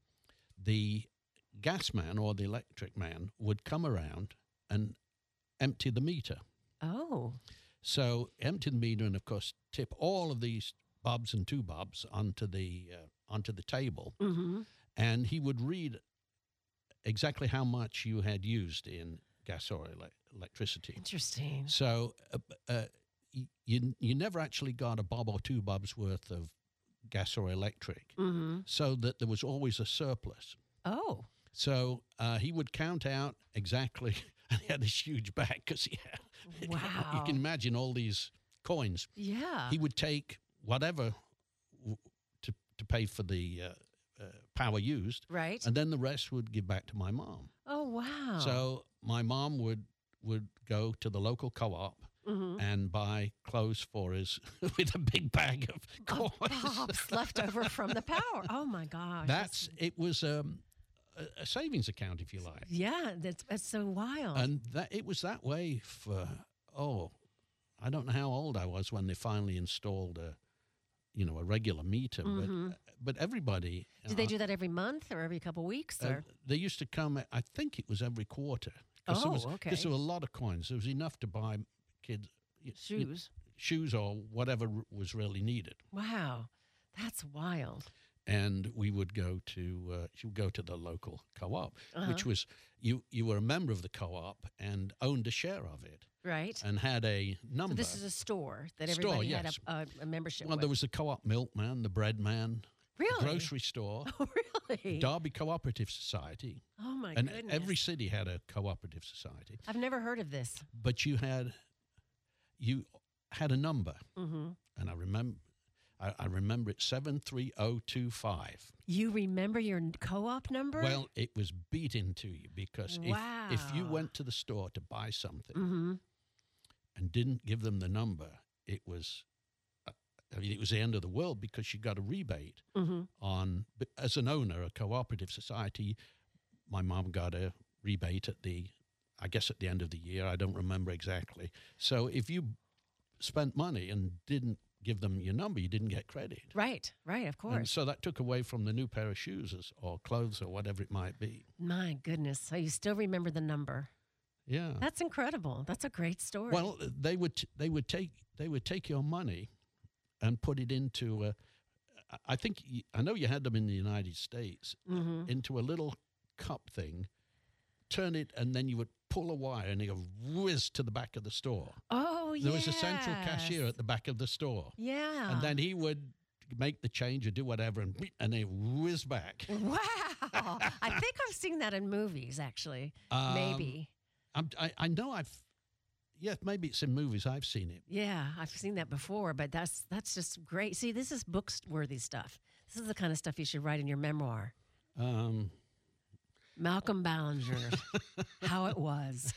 [SPEAKER 2] the gas man or the electric man would come around and empty the meter.
[SPEAKER 1] oh
[SPEAKER 2] So empty the meter and, of course, tip all of these bobs and two bobs onto the uh, onto the table,
[SPEAKER 1] mm-hmm.
[SPEAKER 2] and he would read exactly how much you had used in gas or ele- electricity.
[SPEAKER 1] Interesting.
[SPEAKER 2] So uh, uh, y- you you never actually got a bob or two bobs worth of gas or electric,
[SPEAKER 1] Mm-hmm.
[SPEAKER 2] so that there was always a surplus.
[SPEAKER 1] Oh
[SPEAKER 2] So uh, he would count out exactly, and he had this huge bag because he had, you
[SPEAKER 1] wow.
[SPEAKER 2] can imagine all these coins.
[SPEAKER 1] Yeah.
[SPEAKER 2] He would take whatever w- to to pay for the uh, uh, power used,
[SPEAKER 1] right.
[SPEAKER 2] and then the rest would give back to my mom.
[SPEAKER 1] Oh wow.
[SPEAKER 2] So my mom would would go to the local co-op
[SPEAKER 1] mm-hmm.
[SPEAKER 2] and buy clothes for us with a big bag of coins.
[SPEAKER 1] Bobs left over from the power. Oh my gosh.
[SPEAKER 2] That's it was um, a, a savings account, if you like,
[SPEAKER 1] yeah. That's that's so wild.
[SPEAKER 2] and that it was that way for oh, I don't know how old I was when they finally installed a, you know, a regular meter,
[SPEAKER 1] Mhm.
[SPEAKER 2] but but everybody.
[SPEAKER 1] Did they
[SPEAKER 2] uh,
[SPEAKER 1] do that every month or every couple weeks?
[SPEAKER 2] uh,
[SPEAKER 1] Or
[SPEAKER 2] they used to come. I think it was every quarter. 'Cause there
[SPEAKER 1] Oh,
[SPEAKER 2] was,
[SPEAKER 1] okay.
[SPEAKER 2] 'cause there were a lot of coins. There was enough to buy kids y- y-
[SPEAKER 1] shoes?
[SPEAKER 2] shoes or whatever r- was really needed.
[SPEAKER 1] Wow. That's wild.
[SPEAKER 2] And we would go to uh, you would go to the local co-op,
[SPEAKER 1] Uh-huh.
[SPEAKER 2] which was you you were a member of the co-op and owned a share of it
[SPEAKER 1] Right.
[SPEAKER 2] and had a
[SPEAKER 1] So
[SPEAKER 2] number.
[SPEAKER 1] this is a store that
[SPEAKER 2] Store,
[SPEAKER 1] everybody
[SPEAKER 2] yes.
[SPEAKER 1] had a, a, a membership
[SPEAKER 2] well,
[SPEAKER 1] with.
[SPEAKER 2] there was the co-op milkman, the bread man,
[SPEAKER 1] really?
[SPEAKER 2] grocery store,
[SPEAKER 1] Oh, really? Really?
[SPEAKER 2] Derby Cooperative Society.
[SPEAKER 1] Oh my
[SPEAKER 2] And
[SPEAKER 1] goodness.
[SPEAKER 2] every city had a cooperative society.
[SPEAKER 1] I've never heard of this.
[SPEAKER 2] But you had you had a number.
[SPEAKER 1] Mm-hmm.
[SPEAKER 2] And I remember I, I remember it seven three zero two five.
[SPEAKER 1] You remember your n- co-op number?
[SPEAKER 2] Well, it was beat into you because if if you
[SPEAKER 1] Wow.
[SPEAKER 2] went to the store to buy something
[SPEAKER 1] Mm-hmm.
[SPEAKER 2] and didn't give them the number, it was uh, I mean, it was the end of the world because you got a rebate
[SPEAKER 1] Mm-hmm.
[SPEAKER 2] on. But as an owner, a cooperative society, my mom got a rebate at the, I guess at the end of the year. I don't remember exactly. So if you spent money and didn't give them your number, you didn't get credit.
[SPEAKER 1] Right, right, of
[SPEAKER 2] And
[SPEAKER 1] course.
[SPEAKER 2] so that took away from the new pair of shoes as- or clothes or whatever it might be.
[SPEAKER 1] My goodness. So you still remember the number.
[SPEAKER 2] Yeah.
[SPEAKER 1] That's incredible. That's a great story.
[SPEAKER 2] Well, they would t- they would take they would take your money and put it into a, I think y- I know you had them in the United States,
[SPEAKER 1] mm-hmm.
[SPEAKER 2] into a little cup thing, turn it, and then you would pull a wire and it would whiz to the back of the store.
[SPEAKER 1] Oh, yeah.
[SPEAKER 2] There was a central cashier at the back of the store,
[SPEAKER 1] Yeah.
[SPEAKER 2] and then he would make the change or do whatever, and beep, and they whiz back.
[SPEAKER 1] Wow. I think I've seen that in movies, actually.
[SPEAKER 2] Um,
[SPEAKER 1] Maybe.
[SPEAKER 2] I'm, I I know I've, yes, maybe it's in movies. I've seen it.
[SPEAKER 1] Yeah, I've seen that before, but that's that's just great. See, this is book-worthy stuff. This is the kind of stuff you should write in your memoir.
[SPEAKER 2] Um,
[SPEAKER 1] Malcolm Ballinger, How It Was.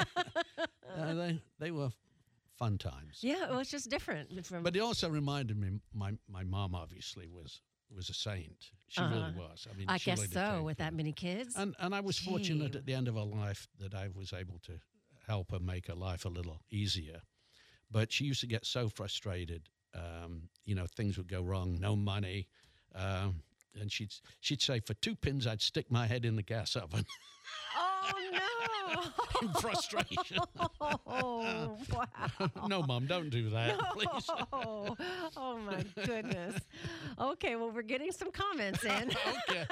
[SPEAKER 2] uh, they they were fun times.
[SPEAKER 1] Yeah, well, it's just different from.
[SPEAKER 2] But it also reminded me, my my mom obviously was was a saint. She
[SPEAKER 1] Uh-huh.
[SPEAKER 2] really was. I mean,
[SPEAKER 1] I
[SPEAKER 2] she
[SPEAKER 1] guess
[SPEAKER 2] really did
[SPEAKER 1] so,
[SPEAKER 2] take
[SPEAKER 1] with
[SPEAKER 2] care.
[SPEAKER 1] that many kids.
[SPEAKER 2] And and I was fortunate
[SPEAKER 1] Gee.
[SPEAKER 2] at the end of her life that I was able to help her make her life a little easier. But she used to get so frustrated. Um, you know, things would go wrong, no money. Um, and she'd she'd say, for two pins, I'd stick my head in the gas oven
[SPEAKER 1] Oh no!
[SPEAKER 2] in frustration.
[SPEAKER 1] Oh wow!
[SPEAKER 2] No, Mom, don't do that, please.
[SPEAKER 1] Oh, oh my goodness. Okay, well, we're getting some comments in.
[SPEAKER 2] Okay.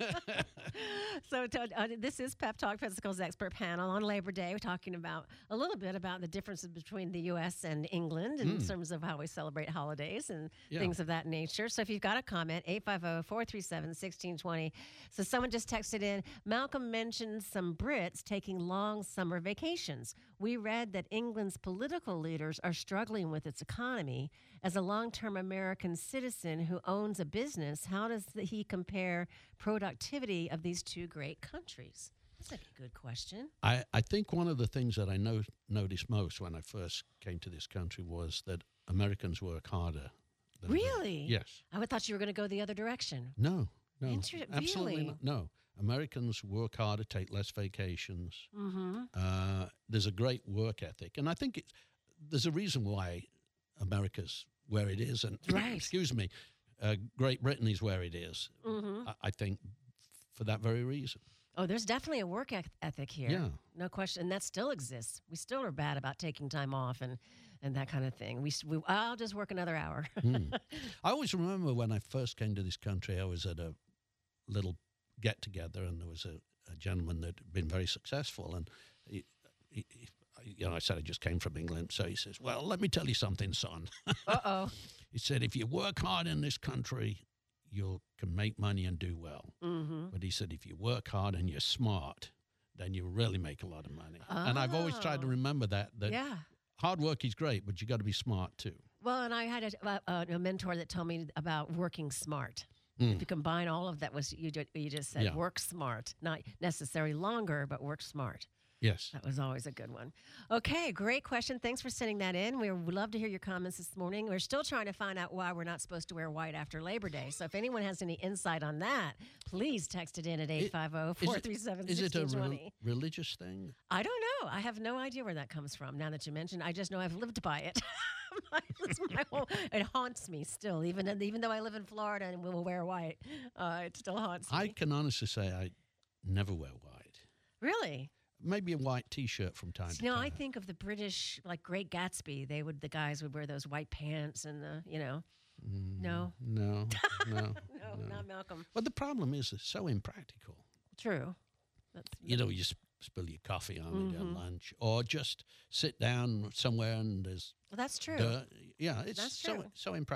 [SPEAKER 1] So to, uh, this is Pep Talk Physical's expert panel on Labor Day. We're talking about a little bit about the differences between the U S and England in terms of how we celebrate holidays and
[SPEAKER 2] Yeah.
[SPEAKER 1] things of that nature. So if you've got a comment, eight five zero, four three seven, one six two zero. So someone just texted in, Malcolm mentioned some Brits taking long summer vacations. We read that England's political leaders are struggling with its economy. As a long-term American citizen who owns a business, how does he compare productivity of these two great countries? That's a good question.
[SPEAKER 2] I, I think one of the things that I no, noticed most when I first came to this country was that Americans work harder. Than
[SPEAKER 1] Really?
[SPEAKER 2] Yes.
[SPEAKER 1] I would thought you were going to go the other direction.
[SPEAKER 2] No. No.
[SPEAKER 1] Inter-
[SPEAKER 2] absolutely
[SPEAKER 1] really?
[SPEAKER 2] not. No. Americans work harder, take less vacations.
[SPEAKER 1] Mm-hmm.
[SPEAKER 2] Uh, there's a great work ethic, and I think it's, there's a reason why America's where it is, and
[SPEAKER 1] Right.
[SPEAKER 2] excuse me, uh, Great Britain is where it is.
[SPEAKER 1] Mm-hmm.
[SPEAKER 2] I, I think for that very reason.
[SPEAKER 1] Oh, there's definitely a work eth- ethic here.
[SPEAKER 2] Yeah.
[SPEAKER 1] No question. And that still exists. We still are bad about taking time off and, and that kind of thing. We, s- we I'll just work another hour.
[SPEAKER 2] Hmm. I always remember when I first came to this country, I was at a little get together, and there was a, a gentleman that had been very successful, and he, he, he, you know, I said I just came from England, so he says, "Well, let me tell you something, son."
[SPEAKER 1] Uh-oh.
[SPEAKER 2] He said, "If you work hard in this country, you can make money and do well."
[SPEAKER 1] Mm-hmm.
[SPEAKER 2] But he said, if you work hard and you're smart, then you really make a lot of money. And I've always tried to
[SPEAKER 1] Oh.
[SPEAKER 2] remember that, that
[SPEAKER 1] Yeah.
[SPEAKER 2] hard work is great, but you got to be smart too.
[SPEAKER 1] Well, and I had a, a, a mentor that told me about working smart.
[SPEAKER 2] Mm.
[SPEAKER 1] If you combine all of that, was you, ju- you just said
[SPEAKER 2] Yeah.
[SPEAKER 1] work smart, not necessarily longer, but work smart.
[SPEAKER 2] Yes.
[SPEAKER 1] That was always a good one. Okay, great question. Thanks for sending that in. We would love to hear your comments this morning. We're still trying to find out why we're not supposed to wear white after Labor Day. So if anyone has any insight on that, please text it in at eight five zero, four three seven,
[SPEAKER 2] Is
[SPEAKER 1] one
[SPEAKER 2] it
[SPEAKER 1] six
[SPEAKER 2] a
[SPEAKER 1] two
[SPEAKER 2] rel-
[SPEAKER 1] zero.
[SPEAKER 2] religious thing?
[SPEAKER 1] I don't know. I have no idea where that comes from. Now that you mentioned, I just know I've lived by it. My- it's my whole- it haunts me still, even even though I live in Florida and will wear white. Uh, it still haunts me.
[SPEAKER 2] I can honestly say I never wear white.
[SPEAKER 1] Really?
[SPEAKER 2] Maybe a white T-shirt from time to
[SPEAKER 1] You know,
[SPEAKER 2] time.
[SPEAKER 1] I think of the British, like Great Gatsby. They would, the guys would wear those white pants and the, you know.
[SPEAKER 2] Mm,
[SPEAKER 1] No.
[SPEAKER 2] No, no,
[SPEAKER 1] No,
[SPEAKER 2] no.
[SPEAKER 1] not Malcolm.
[SPEAKER 2] But the problem is it's so impractical.
[SPEAKER 1] True. That's,
[SPEAKER 2] You know, you sp- spill your coffee on at your
[SPEAKER 1] Mhm.
[SPEAKER 2] lunch, or just sit down somewhere and there's
[SPEAKER 1] well, that's true.
[SPEAKER 2] dirt. Yeah, it's
[SPEAKER 1] That's
[SPEAKER 2] so
[SPEAKER 1] true.
[SPEAKER 2] so impractical.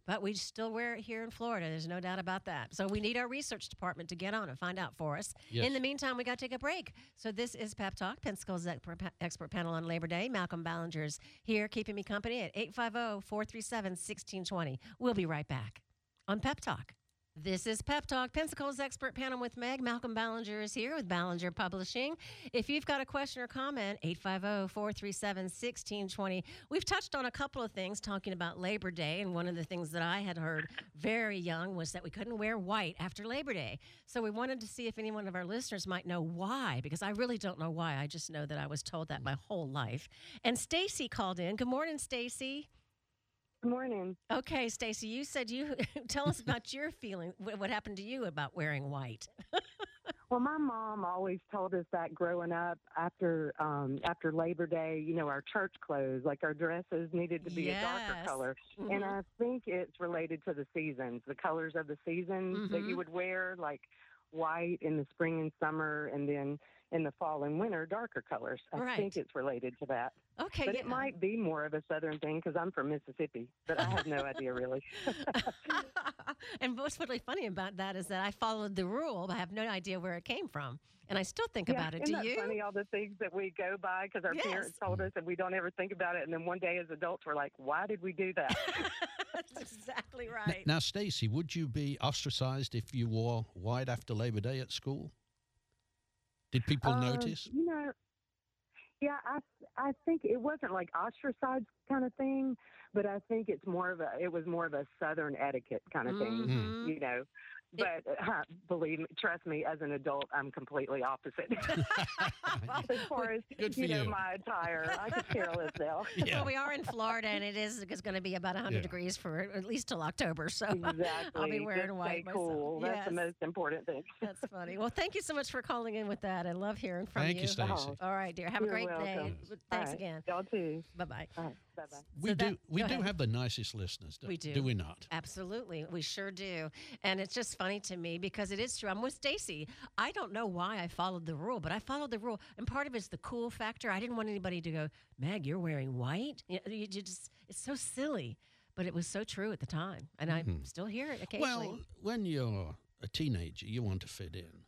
[SPEAKER 1] but we still wear it here in Florida. There's no doubt about that. So we need our research department to get on and find out for us.
[SPEAKER 2] Yes.
[SPEAKER 1] In the meantime, we got to take a break. So this is Pep Talk, Pensacola's expert, expert panel on Labor Day. Malcolm Ballinger's here keeping me company at eight five zero, four three seven, one six two zero. We'll be right back on Pep Talk. This is Pep Talk, Pensacola's expert panel with Meg. Malcolm Ballinger is here with Ballinger Publishing. If you've got a question or comment, eight five zero, four three seven, one six two zero. We've touched on a couple of things talking about Labor Day, and one of the things that I had heard very young was that we couldn't wear white after Labor Day. So we wanted to see if any one of our listeners might know why, because I really don't know why. I just know that I was told that my whole life. And Stacy called in. Good morning, Stacy.
[SPEAKER 4] Good morning.
[SPEAKER 1] Okay, Stacy, you said you tell us about your feeling. What what happened to you about wearing white?
[SPEAKER 4] Well, my mom always told us that growing up after um, after Labor Day, you know, our church clothes, like our dresses, needed to be a darker
[SPEAKER 1] Yes.
[SPEAKER 4] color.
[SPEAKER 1] Mhm.
[SPEAKER 4] And I think it's related to the seasons, the colors of the seasons that
[SPEAKER 1] Mhm.
[SPEAKER 4] you would wear, like white in the spring and summer, and then in the fall and winter, darker colors. I
[SPEAKER 1] Right.
[SPEAKER 4] think it's related to that.
[SPEAKER 1] Okay,
[SPEAKER 4] But
[SPEAKER 1] yeah.
[SPEAKER 4] it might be more of a Southern thing because I'm from Mississippi, but I have no idea really.
[SPEAKER 1] And what's really funny about that is that I followed the rule, but I have no idea where it came from. And I still think about it.
[SPEAKER 4] Isn't
[SPEAKER 1] Do
[SPEAKER 4] that
[SPEAKER 1] you?
[SPEAKER 4] funny, all the things that we go by because our
[SPEAKER 1] Yes.
[SPEAKER 4] parents told us and we don't ever think about it. And then one day as adults, we're like, why did we do that?
[SPEAKER 1] That's exactly
[SPEAKER 2] N-
[SPEAKER 1] right.
[SPEAKER 2] Now, Stacy, would you be ostracized if you wore white after Labor Day at school? Did people
[SPEAKER 4] Um,
[SPEAKER 2] notice?
[SPEAKER 4] You know, yeah, I, I think it wasn't like ostracized kind of thing, but I think it's more of a, it was more of a Southern etiquette kind of thing,
[SPEAKER 1] Mhm.
[SPEAKER 4] you know. But uh, believe me, trust me, as an adult, I'm completely opposite. As far as,
[SPEAKER 2] Good for
[SPEAKER 4] you know,
[SPEAKER 2] you.
[SPEAKER 4] my attire, I could care less now.
[SPEAKER 2] Yeah.
[SPEAKER 1] Well, we are in Florida, and it is it's going to be about one hundred
[SPEAKER 2] Yeah.
[SPEAKER 1] degrees for at least till October. So
[SPEAKER 4] Exactly.
[SPEAKER 1] I'll be wearing
[SPEAKER 4] Just
[SPEAKER 1] white
[SPEAKER 4] stay
[SPEAKER 1] myself.
[SPEAKER 4] cool. That's the
[SPEAKER 1] Yes.
[SPEAKER 4] most important thing.
[SPEAKER 1] That's funny. Well, thank you so much for calling in with that. I love hearing from
[SPEAKER 2] Thank
[SPEAKER 1] you.
[SPEAKER 2] you, Stacy.
[SPEAKER 4] Oh,
[SPEAKER 1] All right, dear. Have a
[SPEAKER 4] You're
[SPEAKER 1] great
[SPEAKER 4] welcome.
[SPEAKER 1] day.
[SPEAKER 4] All
[SPEAKER 1] Thanks
[SPEAKER 4] right.
[SPEAKER 1] again.
[SPEAKER 4] Y'all too.
[SPEAKER 1] Bye bye.
[SPEAKER 4] All right. Bye bye.
[SPEAKER 2] We
[SPEAKER 1] So that-
[SPEAKER 2] do. We
[SPEAKER 1] go
[SPEAKER 2] do
[SPEAKER 1] ahead.
[SPEAKER 2] have the nicest listeners. Do,
[SPEAKER 1] We do.
[SPEAKER 2] Do we not?
[SPEAKER 1] Absolutely. We sure do. And it's just funny to me because it is true. I'm with Stacy. I don't know why I followed the rule, but I followed the rule. And part of it's the cool factor. I didn't want anybody to go, Meg, you're wearing white. You, you just, it's so silly. But it was so true at the time. And I
[SPEAKER 2] Mhm.
[SPEAKER 1] still hear it occasionally.
[SPEAKER 2] Well, when you're a teenager, you want to fit in.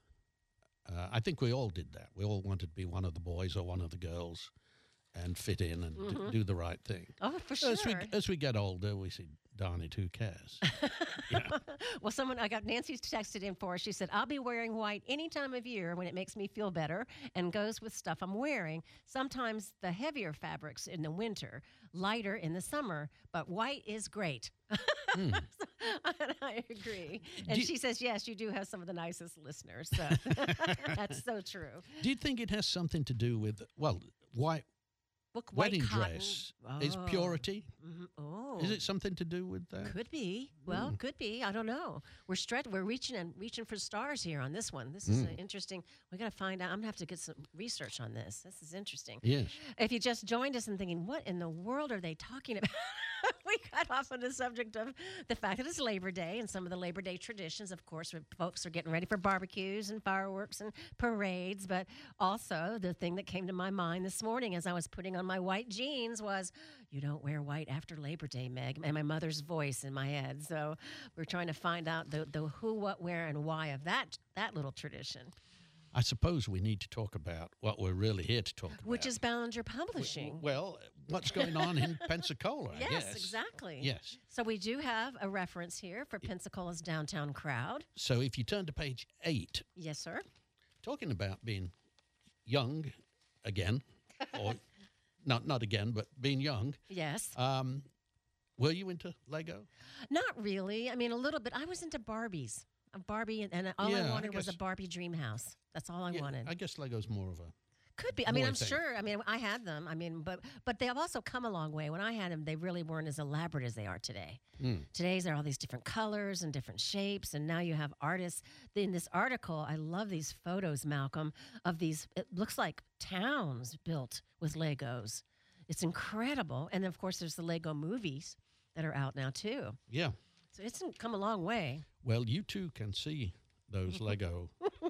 [SPEAKER 2] Uh, I think we all did that. We all wanted to be one of the boys or one of the girls and fit in and d-
[SPEAKER 1] Mhm.
[SPEAKER 2] do the right thing.
[SPEAKER 1] oh, for sure.
[SPEAKER 2] As we as we get older, we see, darn it, who cares? Yeah.
[SPEAKER 1] Well, someone I got Nancy's texted in for us. She said, "I'll be wearing white any time of year when it makes me feel better and goes with stuff I'm wearing. Sometimes the heavier fabrics in the winter, lighter in the summer, but white is great."
[SPEAKER 2] Hmm.
[SPEAKER 1] And I agree. And
[SPEAKER 2] Do-
[SPEAKER 1] she says, "Yes, you do have some of the nicest listeners." So that's so true.
[SPEAKER 2] Do you think it has something to do with, well, white
[SPEAKER 1] Look, white
[SPEAKER 2] wedding
[SPEAKER 1] cotton-
[SPEAKER 2] dress is
[SPEAKER 1] Oh.
[SPEAKER 2] purity?
[SPEAKER 1] Mhm. Oh,
[SPEAKER 2] Is it something to do with that?
[SPEAKER 1] Could be. Well,
[SPEAKER 2] Mm.
[SPEAKER 1] could be. I don't know. We're stretch. We're reaching and reaching for stars here on this one. This is
[SPEAKER 2] Mm.
[SPEAKER 1] uh, interesting. We got to find out. I'm gonna have to get some research on this. This is interesting.
[SPEAKER 2] Yes.
[SPEAKER 1] If you just joined us and thinking, what in the world are they talking about? We got off on the subject of the fact that it's Labor Day and some of the Labor Day traditions. Of course, where folks are getting ready for barbecues and fireworks and parades. But also, the thing that came to my mind this morning as I was putting on my white jeans was, you don't wear white after Labor Day, Meg. And my mother's voice in my head. So we're trying to find out the, the who, what, where, and why of that that little tradition,
[SPEAKER 2] I suppose we need to talk about what we're really here to talk about.
[SPEAKER 1] which is Ballinger Publishing.
[SPEAKER 2] Well, what's going on in Pensacola, I
[SPEAKER 1] Yes,
[SPEAKER 2] guess.
[SPEAKER 1] exactly.
[SPEAKER 2] Yes.
[SPEAKER 1] So we do have a reference here for Pensacola's downtown crowd.
[SPEAKER 2] So if you turn to page eight,
[SPEAKER 1] Yes, sir.
[SPEAKER 2] talking about being young again, or not not again, but being young,
[SPEAKER 1] Yes.
[SPEAKER 2] um, were you into Lego?
[SPEAKER 1] Not really. I mean, a little bit. I was into Barbies. A Barbie, and, and all
[SPEAKER 2] Yeah,
[SPEAKER 1] I
[SPEAKER 2] I
[SPEAKER 1] wanted was a
[SPEAKER 2] guess-
[SPEAKER 1] Barbie dream house. That's all I
[SPEAKER 2] Yeah,
[SPEAKER 1] wanted.
[SPEAKER 2] I guess Lego's more of a.
[SPEAKER 1] Could be. I mean,
[SPEAKER 2] more
[SPEAKER 1] I'm
[SPEAKER 2] thing.
[SPEAKER 1] sure. I mean, I had them. I mean, but but they've also come a long way. When I had them, they really weren't as elaborate as they are today.
[SPEAKER 2] Mm.
[SPEAKER 1] Today's are all these different colors and different shapes, and now you have artists. In this article, I love these photos, Malcolm, of these. It looks like towns built with Legos. It's incredible, and of course, there's the Lego movies that are out now too.
[SPEAKER 2] Yeah.
[SPEAKER 1] So it's come a long way.
[SPEAKER 2] Well, you too can see those Lego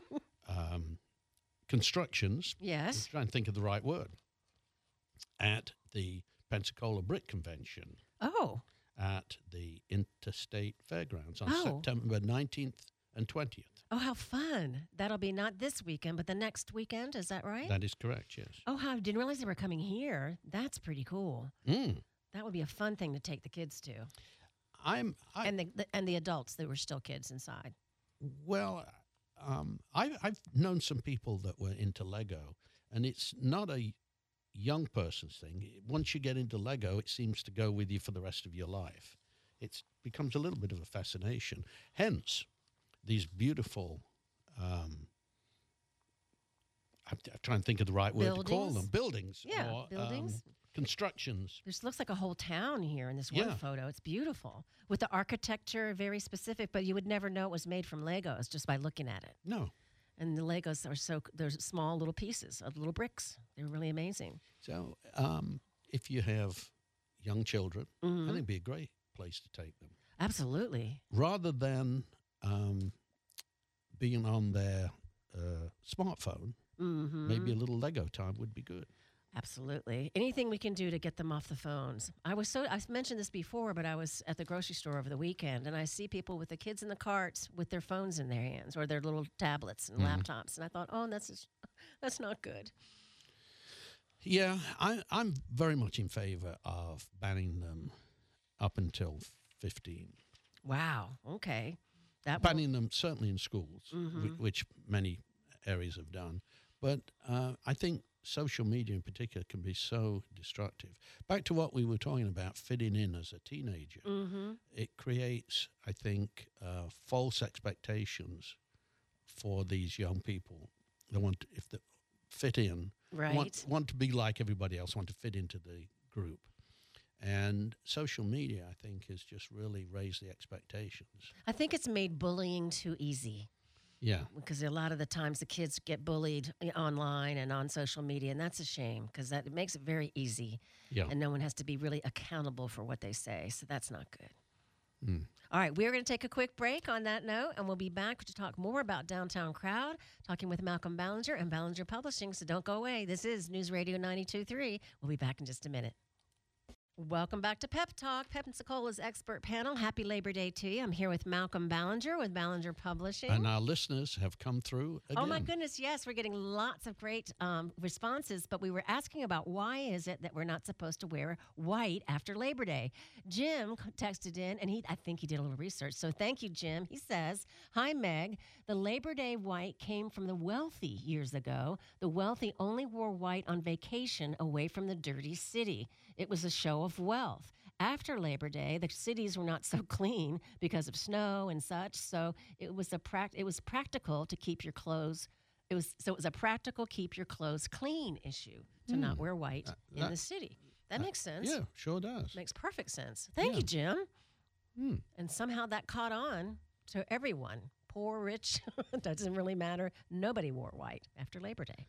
[SPEAKER 2] um, constructions.
[SPEAKER 1] Yes.
[SPEAKER 2] I'm trying to think of the right word. At the Pensacola Brick Convention.
[SPEAKER 1] Oh,
[SPEAKER 2] at the Interstate Fairgrounds on
[SPEAKER 1] Oh.
[SPEAKER 2] September nineteenth and twentieth.
[SPEAKER 1] Oh, how fun. That'll be not this weekend, but the next weekend. Is that right?
[SPEAKER 2] That is correct, yes.
[SPEAKER 1] Oh, how didn't realize they were coming here. That's pretty cool.
[SPEAKER 2] Mm.
[SPEAKER 1] That would be a fun thing to take the kids to.
[SPEAKER 2] I'm, I,
[SPEAKER 1] and the, the and the adults, they were still kids inside.
[SPEAKER 2] well, um, I, I've known some people that were into Lego, and it's not a young person's thing. Once you get into Lego, it seems to go with you for the rest of your life. It becomes a little bit of a fascination. Hence, these beautiful, um, I'm, I'm trying to think of the right word to call
[SPEAKER 1] Buildings?
[SPEAKER 2] them, buildings.
[SPEAKER 1] Yeah,
[SPEAKER 2] or,
[SPEAKER 1] buildings.
[SPEAKER 2] Um, constructions.
[SPEAKER 1] This looks like a whole town here in this one
[SPEAKER 2] Yeah.
[SPEAKER 1] photo. It's beautiful. With the architecture very specific, but you would never know it was made from Legos just by looking at it.
[SPEAKER 2] No.
[SPEAKER 1] And the Legos are so, they're small little pieces of little bricks. They're really amazing.
[SPEAKER 2] So um, if you have young children, I
[SPEAKER 1] Mhm.
[SPEAKER 2] think it'd be a great place to take them.
[SPEAKER 1] Absolutely.
[SPEAKER 2] Rather than um, being on their uh, smartphone,
[SPEAKER 1] Mm-hmm.
[SPEAKER 2] maybe a little Lego time would be good.
[SPEAKER 1] Absolutely. Anything we can do to get them off the phones. I was so, I've mentioned this before, but I was at the grocery store over the weekend and I see people with the kids in the carts with their phones in their hands or their little tablets and
[SPEAKER 2] Mhm.
[SPEAKER 1] laptops. And I thought, oh, that's, just, that's not good.
[SPEAKER 2] Yeah, I, I'm very much in favor of banning them up until fifteen.
[SPEAKER 1] Wow. Okay. That will-
[SPEAKER 2] Banning them certainly in schools,
[SPEAKER 1] Mhm.
[SPEAKER 2] whi- which many areas have done. But uh, I think social media in particular can be so destructive. Back to what we were talking about, fitting in as a teenager.
[SPEAKER 1] Mhm.
[SPEAKER 2] It creates, I think, uh, false expectations for these young people. They want to, if they fit in,
[SPEAKER 1] Right.
[SPEAKER 2] want, want to be like everybody else, want to fit into the group. And social media, I think, has just really raised the expectations.
[SPEAKER 1] I think it's made bullying too easy
[SPEAKER 2] Yeah.
[SPEAKER 1] because a lot of the times the kids get bullied i- online and on social media, and that's a shame because that it makes it very easy,
[SPEAKER 2] Yeah.
[SPEAKER 1] and no one has to be really accountable for what they say. So that's not good.
[SPEAKER 2] Mm.
[SPEAKER 1] All right, we're going to take a quick break on that note, and we'll be back to talk more about Downtown Crowd, talking with Malcolm Ballinger and Ballinger Publishing. So don't go away. This is News Radio ninety-two point three. We'll be back in just a minute. Welcome back to Pep Talk, Pepsicola's expert panel. Happy Labor Day to you. I'm here with Malcolm Ballinger with Ballinger Publishing.
[SPEAKER 2] And our listeners have come through again.
[SPEAKER 1] Oh my goodness, yes, we're getting lots of great um, responses, but we were asking about why is it that we're not supposed to wear white after Labor Day? Jim texted in, and he I think he did a little research, so thank you, Jim. He says, hi, Meg. The Labor Day white came from the wealthy years ago. The wealthy only wore white on vacation away from the dirty city. It was a show of wealth. After Labor Day, the cities were not so clean because of snow and such. So it was a prac- it was practical to keep your clothes. It was so it was a practical keep your clothes clean issue to not wear white
[SPEAKER 2] That-
[SPEAKER 1] in
[SPEAKER 2] that-
[SPEAKER 1] the city. That makes sense.
[SPEAKER 2] Yeah, sure does.
[SPEAKER 1] Makes perfect sense. Thank
[SPEAKER 2] Yeah.
[SPEAKER 1] you, Jim.
[SPEAKER 2] Hmm.
[SPEAKER 1] And somehow that caught on to everyone. Poor, rich, doesn't really matter. Nobody wore white after Labor Day.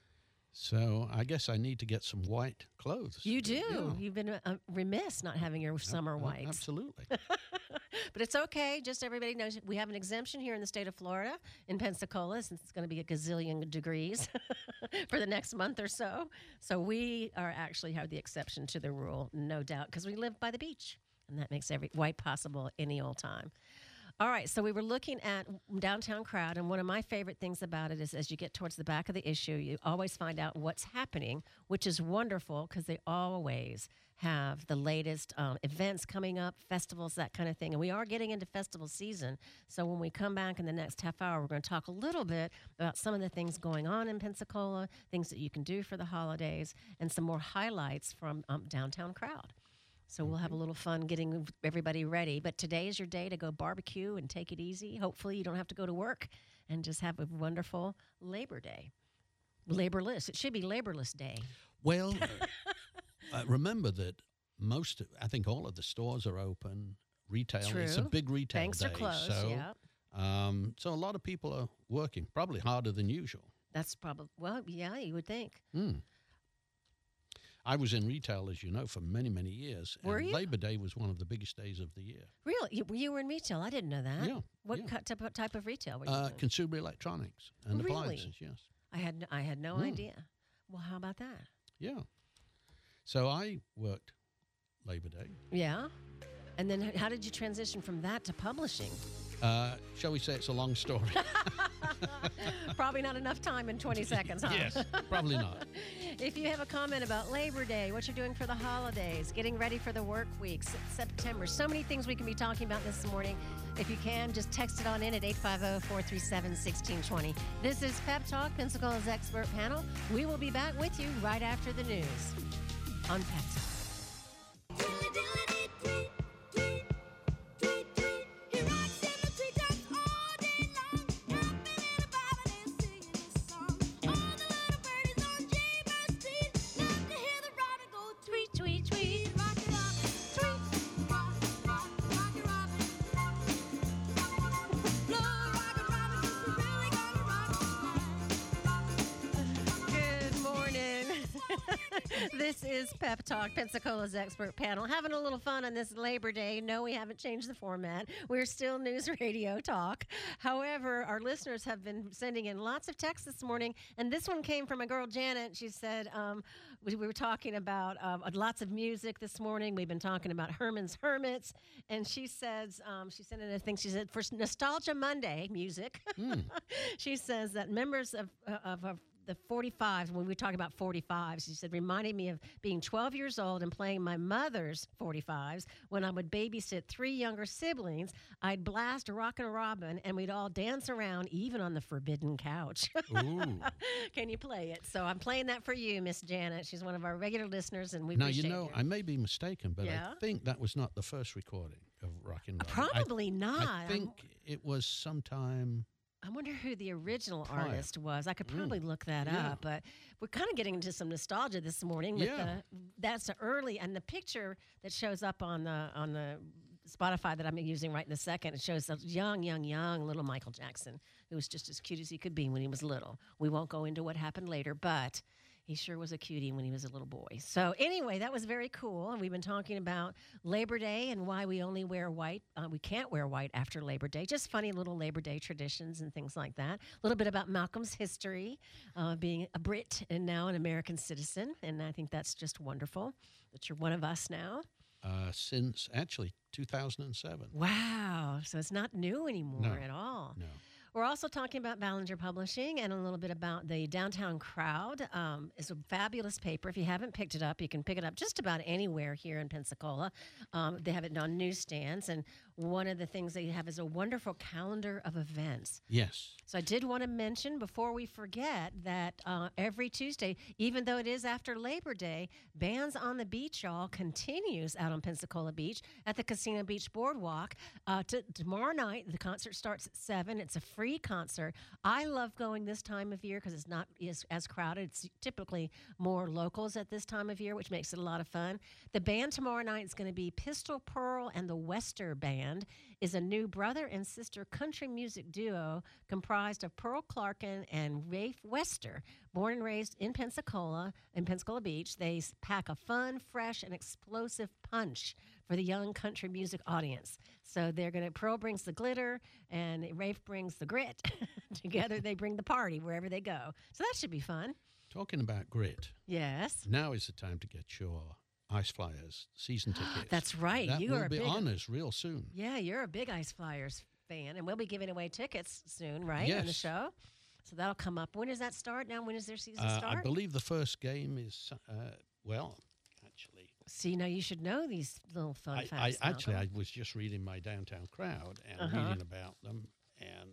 [SPEAKER 2] So I guess I need to get some white clothes.
[SPEAKER 1] You do.
[SPEAKER 2] Yeah.
[SPEAKER 1] You've been uh, remiss not having your summer
[SPEAKER 2] Uh,
[SPEAKER 1] whites.
[SPEAKER 2] Absolutely.
[SPEAKER 1] But it's okay. Just so everybody knows we have an exemption here in the state of Florida, in Pensacola, since it's going to be a gazillion degrees for the next month or so. So we are actually have the exception to the rule, no doubt, because we live by the beach, and that makes every white possible any old time. All right, so we were looking at Downtown Crowd, and one of my favorite things about it is as you get towards the back of the issue, you always find out what's happening, which is wonderful because they always have the latest um, events coming up, festivals, that kind of thing. And we are getting into festival season. So when we come back in the next half hour, we're going to talk a little bit about some of the things going on in Pensacola, things that you can do for the holidays, and some more highlights from um, Downtown Crowd. So we'll have a little fun getting everybody ready. But today is your day to go barbecue and take it easy. Hopefully you don't have to go to work and just have a wonderful Labor Day. Laborless. It should be Laborless Day.
[SPEAKER 2] Well, uh, uh, remember that most, of, I think all of the stores are open. Retail, it's a
[SPEAKER 1] True.
[SPEAKER 2] big retail
[SPEAKER 1] Banks
[SPEAKER 2] day.
[SPEAKER 1] are closed,
[SPEAKER 2] so,
[SPEAKER 1] yeah.
[SPEAKER 2] um, so a lot of people are working, probably harder than usual.
[SPEAKER 1] That's probably, well, yeah, you would think.
[SPEAKER 2] Mm. I was in retail, as you know, for many, many years.
[SPEAKER 1] Were
[SPEAKER 2] and
[SPEAKER 1] you?
[SPEAKER 2] Labor Day was one of the biggest days of the year.
[SPEAKER 1] Really? You, you were in retail? I didn't know that.
[SPEAKER 2] Yeah,
[SPEAKER 1] What
[SPEAKER 2] yeah.
[SPEAKER 1] ki- type, of, type of retail were you
[SPEAKER 2] Uh,
[SPEAKER 1] doing?
[SPEAKER 2] consumer electronics and
[SPEAKER 1] Really?
[SPEAKER 2] appliances, yes.
[SPEAKER 1] I had, n- I had no
[SPEAKER 2] Mm.
[SPEAKER 1] idea. Well, how about that?
[SPEAKER 2] Yeah. So I worked Labor Day.
[SPEAKER 1] Yeah? And then h- how did you transition from that to publishing?
[SPEAKER 2] Uh, shall we say it's a long story?
[SPEAKER 1] Probably not enough time in twenty seconds, huh?
[SPEAKER 2] Yes, probably not.
[SPEAKER 1] If you have a comment about Labor Day, what you're doing for the holidays, getting ready for the work weeks, September, so many things we can be talking about this morning. If you can, just text it on in at eight five zero, four three seven, one six two zero. This is Pep Talk, Pensacola's expert panel. We will be back with you right after the news on Pep Talk. Tweet, tweet, tweet. Good morning. This is Pep Talk, Pensacola's expert panel. Having a little fun on this Labor Day. No, we haven't changed the format. We're still news radio talk. However, our listeners have been sending in lots of texts this morning, and this one came from a girl, Janet. She said, um, we, we were talking about uh, lots of music this morning. We've been talking about Herman's Hermits, and she says, um, she sent in a thing. She said, for Nostalgia Monday music, she says that members of, of, of the forty-fives, when we talk about forty-fives, she said, reminded me of being twelve years old and playing my mother's forty-fives when I would babysit three younger siblings. I'd blast Rockin' Robin, and we'd all dance around, even on the forbidden couch.
[SPEAKER 2] Ooh.
[SPEAKER 1] Can you play it? So I'm playing that for you, Miss Janet. She's one of our regular listeners, and we
[SPEAKER 2] Now, you
[SPEAKER 1] appreciate
[SPEAKER 2] know,
[SPEAKER 1] her.
[SPEAKER 2] I may be mistaken, but
[SPEAKER 1] Yeah?
[SPEAKER 2] I think that was not the first recording of Rockin' Robin. I-
[SPEAKER 1] Probably not.
[SPEAKER 2] I think it was sometime.
[SPEAKER 1] I wonder who the original
[SPEAKER 2] Prior.
[SPEAKER 1] artist was. I could
[SPEAKER 2] Mm.
[SPEAKER 1] probably look that
[SPEAKER 2] Yeah.
[SPEAKER 1] up, but we're kind of getting into some nostalgia this morning. With
[SPEAKER 2] Yeah.
[SPEAKER 1] the, that's the early, and the picture that shows up on the on the Spotify that I'm using right in a second. It shows a young, young, young little Michael Jackson, who was just as cute as he could be when he was little. We won't go into what happened later, but he sure was a cutie when he was a little boy. So anyway, that was very cool. And we've been talking about Labor Day and why we only wear white. Uh, we can't wear white after Labor Day. Just funny little Labor Day traditions and things like that. A little bit about Malcolm's history, uh, being a Brit and now an American citizen. And I think that's just wonderful that you're one of us now.
[SPEAKER 2] Uh, since actually two thousand seven.
[SPEAKER 1] Wow. So it's not new anymore
[SPEAKER 2] No.
[SPEAKER 1] at all.
[SPEAKER 2] No.
[SPEAKER 1] We're also talking about Ballinger Publishing and a little bit about the Downtown Crowd. Um, it's a fabulous paper. If you haven't picked it up, you can pick it up just about anywhere here in Pensacola. Um, they have it on newsstands, and one of the things they have is a wonderful calendar of events.
[SPEAKER 2] Yes.
[SPEAKER 1] So I did want to mention before we forget that uh, every Tuesday, even though it is after Labor Day, Bands on the Beach, y'all, continues out on Pensacola Beach at the Casino Beach Boardwalk. Uh, t- tomorrow night, the concert starts at seven. It's a free concert. I love going this time of year because it's not as, as crowded. It's typically more locals at this time of year, which makes it a lot of fun. The band tomorrow night is going to be Pistol Pearl and the Wester Band. Is a new brother and sister country music duo comprised of Pearl Clarkin and Rafe Wester. Born and raised in Pensacola, in Pensacola Beach, they s- pack a fun, fresh, and explosive punch for the young country music audience. So they're going to, Pearl brings the glitter and Rafe brings the grit. Together they bring the party wherever they go. So that should be fun.
[SPEAKER 2] Talking about grit,
[SPEAKER 1] Yes.
[SPEAKER 2] now is the time to get your Ice Flyers season tickets.
[SPEAKER 1] That's right.
[SPEAKER 2] That
[SPEAKER 1] You
[SPEAKER 2] will
[SPEAKER 1] are a
[SPEAKER 2] be
[SPEAKER 1] big-
[SPEAKER 2] on us real soon.
[SPEAKER 1] Yeah, you're a big Ice Flyers fan, and we'll be giving away tickets soon, right, on the
[SPEAKER 2] Yes.
[SPEAKER 1] show? So that'll come up. When does that start now? When does their season
[SPEAKER 2] Uh,
[SPEAKER 1] start?
[SPEAKER 2] I believe the first game is, uh, well, actually,
[SPEAKER 1] See, now you should know these little fun
[SPEAKER 2] I, I
[SPEAKER 1] facts.
[SPEAKER 2] actually I
[SPEAKER 1] Malcolm.
[SPEAKER 2] was just reading my Downtown Crowd and
[SPEAKER 1] Uh-huh.
[SPEAKER 2] reading about them, and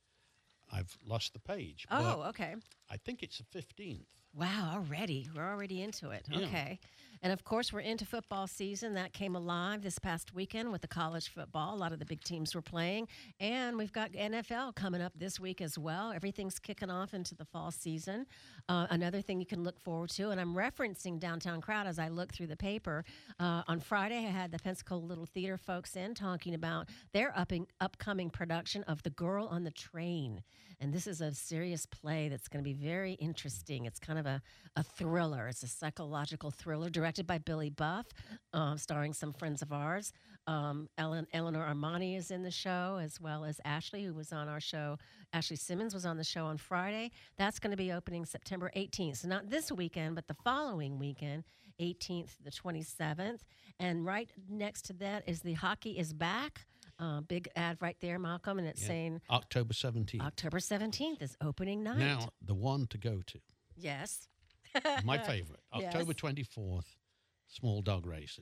[SPEAKER 2] I've lost the page.
[SPEAKER 1] Oh,
[SPEAKER 2] but
[SPEAKER 1] okay.
[SPEAKER 2] I think it's the fifteenth.
[SPEAKER 1] Wow, already. We're already into it.
[SPEAKER 2] Yeah.
[SPEAKER 1] Okay. And of course, we're into football season. That came alive this past weekend with the college football. A lot of the big teams were playing. And we've got N F L coming up this week as well. Everything's kicking off into the fall season. Uh, another thing you can look forward to, and I'm referencing Downtown Crowd as I look through the paper. Uh, on Friday, I had the Pensacola Little Theater folks in talking about their upping, upcoming production of The Girl on the Train. And this is a serious play that's going to be very interesting. It's kind of a, a thriller. It's a psychological thriller directed by Billy Buff, uh, starring some friends of ours. Um, Ellen, Eleanor Armani is in the show, as well as Ashley, who was on our show. Ashley Simmons was on the show on Friday. That's going to be opening September eighteenth. So not this weekend, but the following weekend eighteenth to the twenty-seventh. And right next to that is the Hockey is Back. Uh, big ad right there, Malcolm, and it's
[SPEAKER 2] Yeah.
[SPEAKER 1] saying
[SPEAKER 2] October seventeenth.
[SPEAKER 1] October seventeenth is opening night.
[SPEAKER 2] Now, the one to go to,
[SPEAKER 1] Yes.
[SPEAKER 2] my favorite, October
[SPEAKER 1] Yes.
[SPEAKER 2] twenty-fourth, small dog races.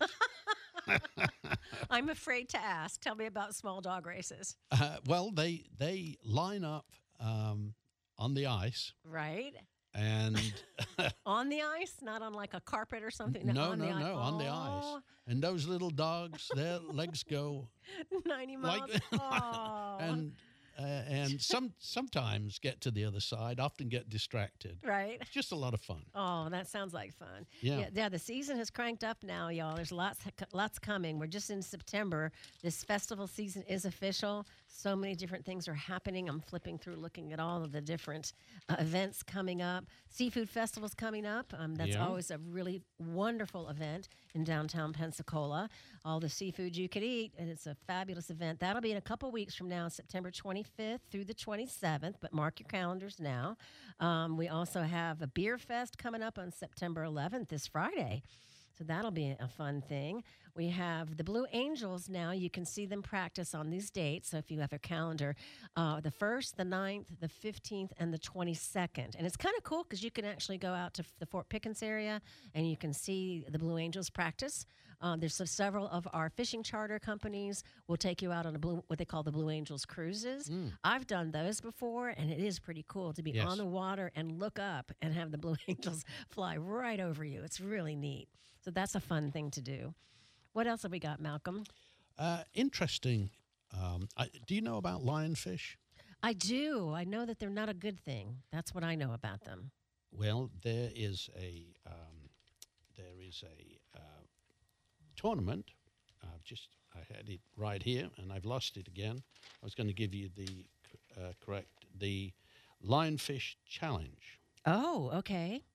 [SPEAKER 1] I'm afraid to ask. Tell me about small dog races.
[SPEAKER 2] Uh, well, they they line up um, on the ice,
[SPEAKER 1] Right?
[SPEAKER 2] and
[SPEAKER 1] On the ice, not on like a carpet or something.
[SPEAKER 2] no,
[SPEAKER 1] on
[SPEAKER 2] no,
[SPEAKER 1] the ice.
[SPEAKER 2] no, on the ice.
[SPEAKER 1] Oh,
[SPEAKER 2] And those little dogs, their legs go
[SPEAKER 1] ninety miles.
[SPEAKER 2] like,
[SPEAKER 1] Oh.
[SPEAKER 2] and uh, and some sometimes get to the other side. Often get distracted.
[SPEAKER 1] Right?
[SPEAKER 2] It's just a lot of fun.
[SPEAKER 1] Oh, that sounds like fun.
[SPEAKER 2] Yeah.
[SPEAKER 1] yeah, the season has cranked up now, y'all. There's lots, lots coming. We're just in September. This festival season is official. So many different things are happening. I'm flipping through, looking at all of the different uh, events coming up. Seafood Festival's coming up. Um, that's
[SPEAKER 2] Yeah.
[SPEAKER 1] always a really wonderful event in downtown Pensacola. All the seafood you could eat, and it's a fabulous event. That'll be in a couple weeks from now, September twenty-fifth through the twenty-seventh, but mark your calendars now. Um, we also have a beer fest coming up on September eleventh, this Friday. So that'll be a fun thing. We have the Blue Angels now. You can see them practice on these dates. So if you have a calendar, uh, the first, the ninth, the fifteenth, and the twenty-second. And it's kind of cool because you can actually go out to f- the Fort Pickens area and you can see the Blue Angels practice. Um, there's so several of our fishing charter companies will take you out on a blue, what they call the Blue Angels cruises. I've done those before, and it is pretty cool to be
[SPEAKER 2] Yes.
[SPEAKER 1] on the water and look up and have the Blue Angels fly right over you. It's really neat. So that's a fun thing to do. What else have we got, Malcolm?
[SPEAKER 2] Uh, interesting. Um, I, do you know about lionfish?
[SPEAKER 1] I do. I know that they're not a good thing. That's what I know about them.
[SPEAKER 2] Well, there is a um, there is a uh, tournament. I've just I had it right here, and I've lost it again. I was going to give you the c- uh, correct the Lionfish Challenge.
[SPEAKER 1] Oh, okay.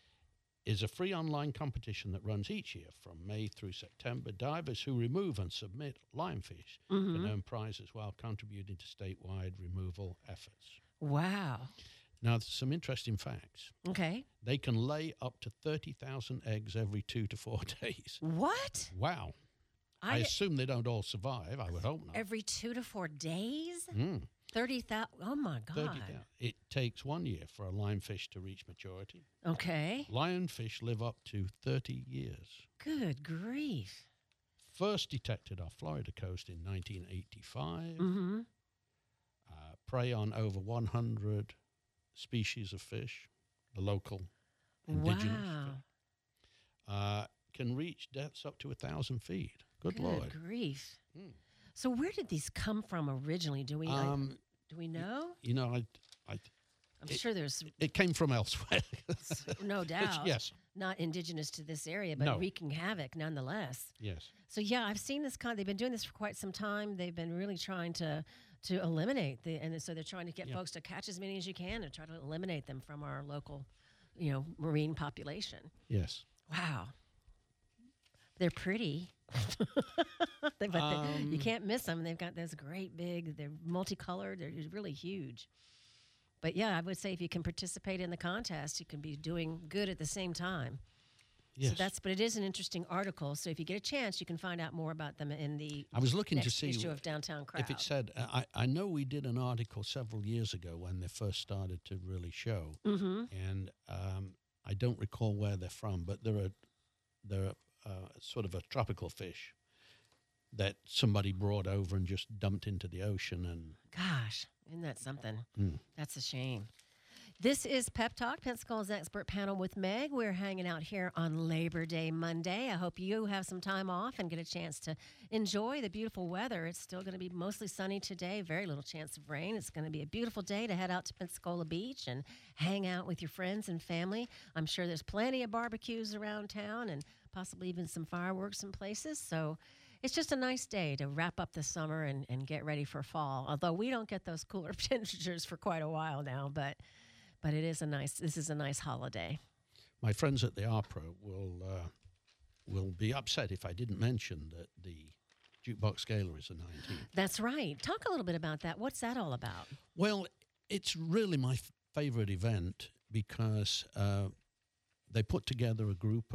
[SPEAKER 2] Is a free online competition that runs each year from May through September. Divers who remove and submit lionfish can earn prizes while contributing to statewide removal efforts.
[SPEAKER 1] Wow.
[SPEAKER 2] Now, there's some interesting facts.
[SPEAKER 1] Okay.
[SPEAKER 2] They can lay up to thirty thousand eggs every two to four days.
[SPEAKER 1] What?
[SPEAKER 2] Wow. I,
[SPEAKER 1] I,
[SPEAKER 2] assume they don't all survive. I would hope not.
[SPEAKER 1] every two to four days?
[SPEAKER 2] Mm,
[SPEAKER 1] thirty thousand. Oh, my God.
[SPEAKER 2] thirty thousand. It takes one year for a lionfish to reach maturity.
[SPEAKER 1] Okay.
[SPEAKER 2] Lionfish live up to thirty years.
[SPEAKER 1] Good grief.
[SPEAKER 2] First detected off Florida coast in nineteen eighty-five.
[SPEAKER 1] Mm-hmm.
[SPEAKER 2] Uh, prey on over one hundred species of fish, the local indigenous
[SPEAKER 1] Wow.
[SPEAKER 2] fish. Uh, can reach depths up to a thousand feet. Good,
[SPEAKER 1] Good
[SPEAKER 2] Lord.
[SPEAKER 1] grief.
[SPEAKER 2] Hmm.
[SPEAKER 1] So where did these come from originally? Do we
[SPEAKER 2] Um,
[SPEAKER 1] do we know?
[SPEAKER 2] you know, I, I,
[SPEAKER 1] I'm
[SPEAKER 2] it-
[SPEAKER 1] sure there's
[SPEAKER 2] it came from elsewhere.
[SPEAKER 1] no
[SPEAKER 2] It's-
[SPEAKER 1] doubt.
[SPEAKER 2] yes,
[SPEAKER 1] Not indigenous to this area, but
[SPEAKER 2] No.
[SPEAKER 1] wreaking havoc nonetheless.
[SPEAKER 2] yes.
[SPEAKER 1] So yeah, I've seen this kind. They've been doing this for quite some time. They've been really trying to to eliminate the, and so they're trying to get
[SPEAKER 2] Yeah.
[SPEAKER 1] folks to catch as many as you can and try to eliminate them from our local, you know, marine population.
[SPEAKER 2] Yes.
[SPEAKER 1] Wow, they're pretty. They- but they, you
[SPEAKER 2] Um,
[SPEAKER 1] can't miss them. They've got those great big. They're multicolored. They're really huge. But yeah, I would say if you can participate in the contest, you can be doing good at the same time.
[SPEAKER 2] Yes.
[SPEAKER 1] So that's, but it is an interesting article. So if you get a chance, you can find out more about them in the
[SPEAKER 2] I was looking to
[SPEAKER 1] next
[SPEAKER 2] see
[SPEAKER 1] issue of Downtown Crowd.
[SPEAKER 2] if it said. uh, I, I know we did an article several years ago when they first started to really show,
[SPEAKER 1] Mm-hmm.
[SPEAKER 2] and um, I don't recall where they're from, but they're a they're a, uh, sort of a tropical fish that somebody brought over and just dumped into the ocean, and
[SPEAKER 1] Gosh, isn't that something?
[SPEAKER 2] Mm.
[SPEAKER 1] That's a shame. This is Pep Talk, Pensacola's expert panel with Meg. We're hanging out here on Labor Day Monday. I hope you have some time off and get a chance to enjoy the beautiful weather. It's still going to be mostly sunny today, very little chance of rain. It's going to be a beautiful day to head out to Pensacola Beach and hang out with your friends and family. I'm sure there's plenty of barbecues around town and possibly even some fireworks in places. So it's just a nice day to wrap up the summer and, and get ready for fall. Although we don't get those cooler temperatures for quite a while now, but but it is a nice. This is a nice holiday.
[SPEAKER 2] my friends at the opera will uh, will be upset if I didn't mention that the Jukebox Gala is the nineteenth.
[SPEAKER 1] That's right. Talk a little bit about that. What's that all about?
[SPEAKER 2] Well, it's really my f- favorite event because uh, they put together a group of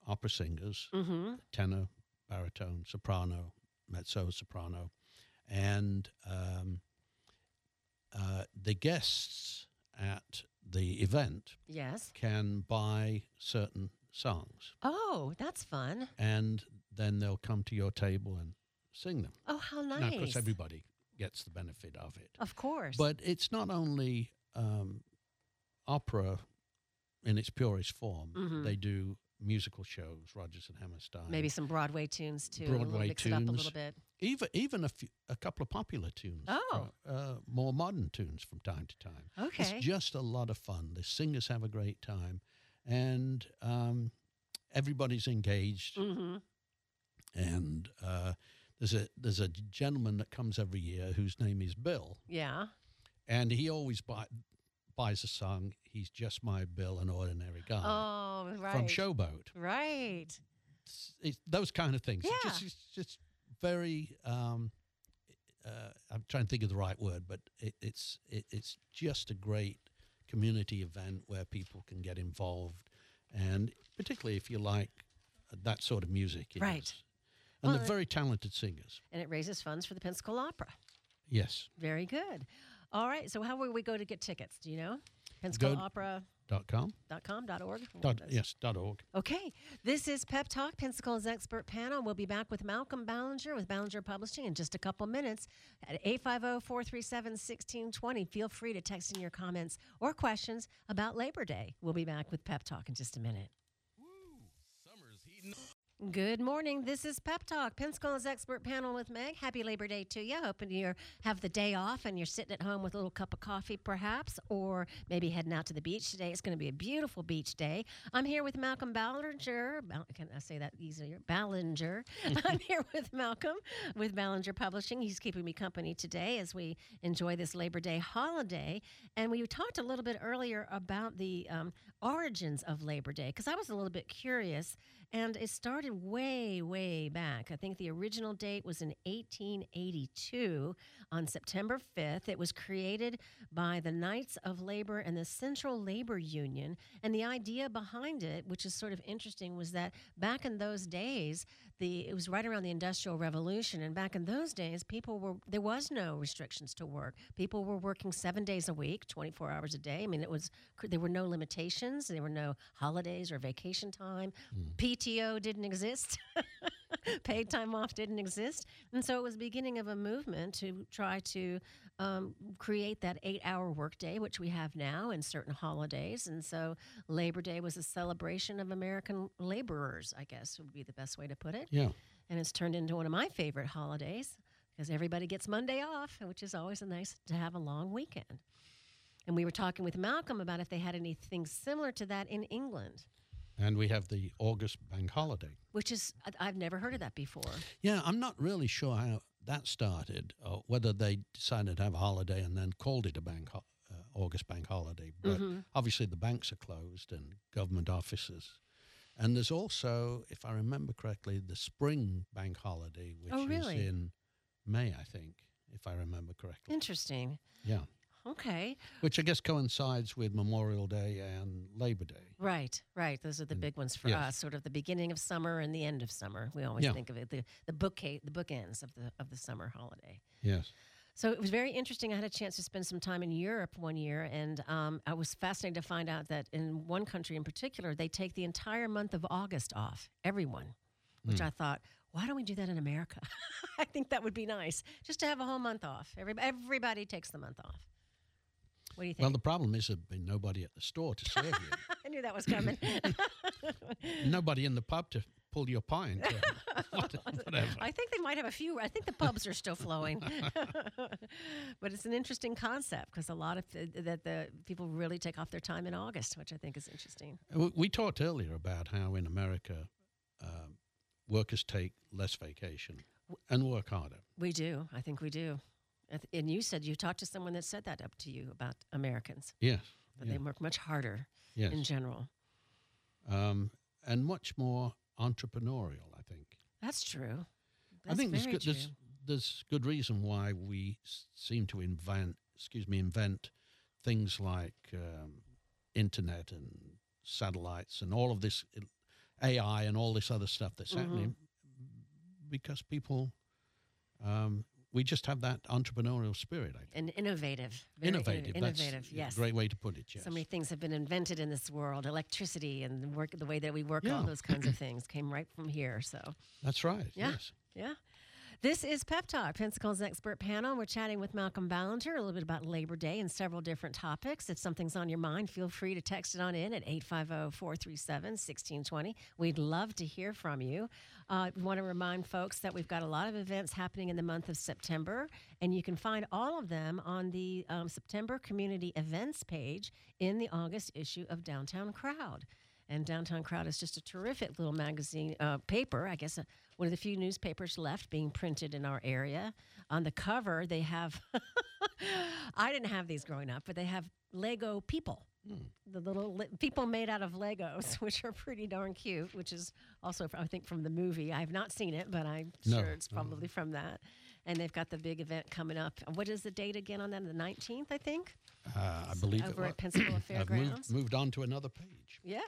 [SPEAKER 2] opera singers,
[SPEAKER 1] Mm-hmm.
[SPEAKER 2] tenor, baritone, soprano, mezzo soprano, and um, uh, the guests at the event
[SPEAKER 1] Yes.
[SPEAKER 2] can buy certain songs,
[SPEAKER 1] Oh, that's fun.
[SPEAKER 2] and then they'll come to your table and sing them.
[SPEAKER 1] Oh, how nice.
[SPEAKER 2] Now, of course, everybody gets the benefit of it.
[SPEAKER 1] Of course.
[SPEAKER 2] But it's not only um, opera in its purest form.
[SPEAKER 1] Mhm.
[SPEAKER 2] They do musical shows, Rodgers and Hammerstein.
[SPEAKER 1] maybe some Broadway tunes too. a little-
[SPEAKER 2] Broadway
[SPEAKER 1] mix it up a
[SPEAKER 2] tunes.
[SPEAKER 1] little bit.
[SPEAKER 2] even even a, few, a couple of popular tunes.
[SPEAKER 1] Oh.
[SPEAKER 2] uh, more modern tunes from time to time.
[SPEAKER 1] Okay.
[SPEAKER 2] It's just a lot of fun. The singers have a great time, and um, everybody's engaged.
[SPEAKER 1] Mm-hmm.
[SPEAKER 2] And uh, there's a there's a gentleman that comes every year whose name is Bill,
[SPEAKER 1] Yeah.
[SPEAKER 2] and he always buy, buys a song. He's just my Bill, an ordinary guy
[SPEAKER 1] Oh, right.
[SPEAKER 2] from Showboat.
[SPEAKER 1] Right.
[SPEAKER 2] It's, it's those kind of things. It's
[SPEAKER 1] Yeah.
[SPEAKER 2] just, it's just very. Um, uh, I'm trying to think of the right word, but it, it's it, it's just a great community event where people can get involved, and particularly if you like that sort of music, it
[SPEAKER 1] Right.
[SPEAKER 2] is. And
[SPEAKER 1] Well,
[SPEAKER 2] they're very talented singers.
[SPEAKER 1] And it raises funds for the Pensacola Opera.
[SPEAKER 2] Yes.
[SPEAKER 1] Very good. All right. So how will we go to get tickets? Do you know? Pensacola Opera
[SPEAKER 2] Dot com.
[SPEAKER 1] dot com dot org.
[SPEAKER 2] Dot, yes. Dot org.
[SPEAKER 1] Okay. This is Pep Talk, Pensacola's expert panel. We'll be back with Malcolm Ballinger with Ballinger Publishing in just a couple minutes at eight five zero, four three seven, one six two zero. Feel free to text in your comments or questions about Labor Day. We'll be back with Pep Talk in just a minute. Good morning. This is Pep Talk, Pensacola's expert panel with Meg. Happy Labor Day to you. Hoping you have the day off and you're sitting at home with a little cup of coffee, perhaps, or maybe heading out to the beach today. It's going to be a beautiful beach day. I'm here with Malcolm Ballinger. Bal- Can I say that easier? Ballinger. I'm here with Malcolm with Ballinger Publishing. He's keeping me company today as we enjoy this Labor Day holiday. And we talked a little bit earlier about the um, origins of Labor Day because I was a little bit curious. And it started way, way back. I think the original date was in eighteen eighty-two on September fifth. It was created by the Knights of Labor and the Central Labor Union. And the idea behind it, which is sort of interesting, was that back in those days, the it was right around the Industrial Revolution. And back in those days, people were there was no restrictions to work. People were working seven days a week, twenty-four hours a day. I mean, it was there were no limitations. There were no holidays or vacation time. P T O didn't exist. Paid time off didn't exist. And so it was the beginning of a movement to try to um, create that eight-hour workday, which we have now in certain holidays. And so Labor Day was a celebration of American laborers, I guess would be the best way to put it.
[SPEAKER 2] Yeah.
[SPEAKER 1] And it's turned into one of my favorite holidays because everybody gets Monday off, which is always nice to have a long weekend. And we were talking with Malcolm about if they had anything similar to that in England,
[SPEAKER 2] And we have the August bank holiday.
[SPEAKER 1] which is, I- I've never heard of that before.
[SPEAKER 2] Yeah, I'm not really sure how that started, or whether they decided to have a holiday and then called it a bank ho- uh, August bank holiday. But
[SPEAKER 1] Mhm.
[SPEAKER 2] obviously the banks are closed and government offices. And there's also, if I remember correctly, the spring bank holiday, which
[SPEAKER 1] Oh, really?
[SPEAKER 2] is in May, I think, if I remember correctly.
[SPEAKER 1] Interesting.
[SPEAKER 2] Yeah,
[SPEAKER 1] Okay.
[SPEAKER 2] which I guess coincides with Memorial Day and Labor Day.
[SPEAKER 1] Right, right. Those are the
[SPEAKER 2] Mm,
[SPEAKER 1] big ones for
[SPEAKER 2] yes.
[SPEAKER 1] us, sort of the beginning of summer and the end of summer. We always
[SPEAKER 2] Yeah.
[SPEAKER 1] think of it, the, the bookcase, the bookends of the of the summer holiday.
[SPEAKER 2] Yes.
[SPEAKER 1] So it was very interesting. I had a chance to spend some time in Europe one year, and um, I was fascinated to find out that in one country in particular, they take the entire month of August off, everyone, which
[SPEAKER 2] Mm.
[SPEAKER 1] I thought, why don't we do that in America? I think that would be nice, just to have a whole month off. Every, everybody takes the month off. What do you think?
[SPEAKER 2] Well, the problem is there'd be nobody at the store to serve you.
[SPEAKER 1] I knew that was coming.
[SPEAKER 2] Nobody in the pub to pull your pint. or what- whatever.
[SPEAKER 1] I think they might have a few. I think the pubs are still flowing, but it's an interesting concept because a lot of the, that the people really take off their time in August, which I think is interesting.
[SPEAKER 2] We- We talked earlier about how in America um, workers take less vacation and work harder.
[SPEAKER 1] We do. I think we do. I th- And you said you talked to someone that said that up to you about Americans
[SPEAKER 2] Yes.
[SPEAKER 1] that
[SPEAKER 2] yeah,
[SPEAKER 1] they work much harder
[SPEAKER 2] yes.
[SPEAKER 1] in general.
[SPEAKER 2] Um, and much more entrepreneurial, I think.
[SPEAKER 1] That's true.
[SPEAKER 2] I
[SPEAKER 1] That's
[SPEAKER 2] think there's
[SPEAKER 1] very
[SPEAKER 2] good, there's,
[SPEAKER 1] true.
[SPEAKER 2] there's good reason why we s- seem to invent, excuse me, invent things like um, internet and satellites and all of this el- A I and all this other stuff that's
[SPEAKER 1] Mhm.
[SPEAKER 2] happening, because people, um, we just have that entrepreneurial spirit. I think.
[SPEAKER 1] And innovative. Very inno-
[SPEAKER 2] Innovative. That's
[SPEAKER 1] Innovative,
[SPEAKER 2] a
[SPEAKER 1] yes.
[SPEAKER 2] great way to put it. Yes.
[SPEAKER 1] So many things have been invented in this world. Electricity and the work, the way that we work, all
[SPEAKER 2] Yeah.
[SPEAKER 1] those kinds of things came right from here. So,
[SPEAKER 2] That's right.
[SPEAKER 1] Yeah.
[SPEAKER 2] Yes.
[SPEAKER 1] yeah. This is Pep Talk, Pensacle's expert panel. We're chatting with Malcolm Ballinger a little bit about Labor Day and several different topics. If something's on your mind, feel free to text it on in at eight five zero, four three seven, one six two zero. We'd love to hear from you. Uh, we want to remind folks that we've got a lot of events happening in the month of September, and you can find all of them on the um, September Community Events page in the August issue of Downtown Crowd. And Downtown Crowd is just a terrific little magazine uh, paper, I guess, uh, one of the few newspapers left being printed in our area. On the cover, they have, I didn't have these growing up, but they have Lego people. The little li- people made out of Legos, which are pretty darn cute, which is also, I think, from the movie. I have not seen it, but I'm
[SPEAKER 2] No,
[SPEAKER 1] sure it's
[SPEAKER 2] no.
[SPEAKER 1] probably from that. And they've got the big event coming up. What is the date again on that? The nineteenth, I think?
[SPEAKER 2] Uh, I believe it
[SPEAKER 1] Over
[SPEAKER 2] was.
[SPEAKER 1] at Pensacola
[SPEAKER 2] I've
[SPEAKER 1] Fairgrounds.
[SPEAKER 2] moved, moved on to another page.
[SPEAKER 1] Yeah.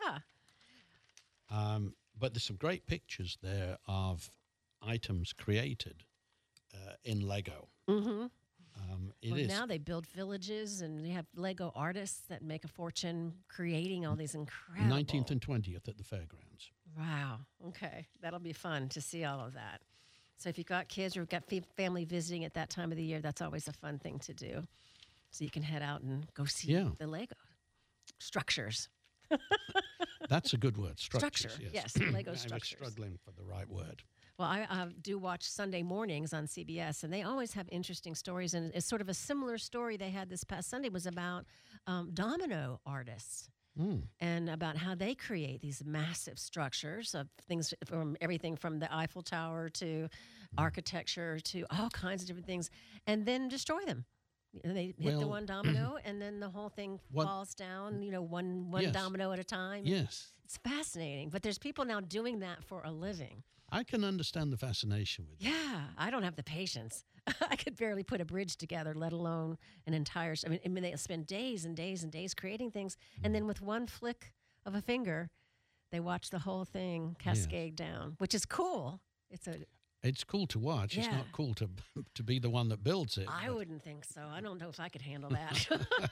[SPEAKER 2] Um, but there's some great pictures there of items created uh, in Lego.
[SPEAKER 1] Mm-hmm.
[SPEAKER 2] Um, it
[SPEAKER 1] Well,
[SPEAKER 2] is
[SPEAKER 1] now they build villages, and you have Lego artists that make a fortune creating all these incredible.
[SPEAKER 2] nineteenth and twentieth at the fairgrounds.
[SPEAKER 1] Wow. Okay, that'll be fun to see all of that. So if you've got kids or you've got fa- family visiting at that time of the year, that's always a fun thing to do. So you can head out and go see
[SPEAKER 2] Yeah.
[SPEAKER 1] the Lego structures.
[SPEAKER 2] That's a good word. Structures.
[SPEAKER 1] Structure,
[SPEAKER 2] Yes.
[SPEAKER 1] yes, Lego
[SPEAKER 2] I was
[SPEAKER 1] structures.
[SPEAKER 2] struggling for the right word.
[SPEAKER 1] Well, I uh, do watch Sunday mornings on C B S, and they always have interesting stories. And it's sort of a similar story they had this past Sunday was about um, domino artists
[SPEAKER 2] Mm.
[SPEAKER 1] and about how they create these massive structures of things from everything from the Eiffel Tower to architecture to all kinds of different things, and then destroy them. You know, they hit the
[SPEAKER 2] Well,
[SPEAKER 1] one domino, and then the whole thing
[SPEAKER 2] What-
[SPEAKER 1] falls down. You know, one one
[SPEAKER 2] Yes.
[SPEAKER 1] domino at a time.
[SPEAKER 2] Yes.
[SPEAKER 1] It's fascinating, but there's people now doing that for a living.
[SPEAKER 2] I can understand the fascination with it.
[SPEAKER 1] Yeah, I don't have the patience. I could barely put a bridge together, let alone an entire. I mean, I mean, they spend days and days and days creating things, and then with one flick of a finger, they watch the whole thing cascade down, which is cool. It's a.
[SPEAKER 2] It's cool to watch. It's
[SPEAKER 1] Yeah.
[SPEAKER 2] not cool to to be the one that builds it.
[SPEAKER 1] I
[SPEAKER 2] but-
[SPEAKER 1] wouldn't think so. I don't know if I could handle that.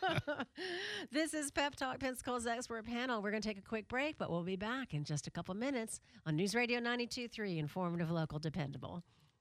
[SPEAKER 1] This is Pep Talk, Pensacle's expert panel. We're going to take a quick break, but we'll be back in just a couple minutes on News Radio ninety-two point three, informative, local, dependable.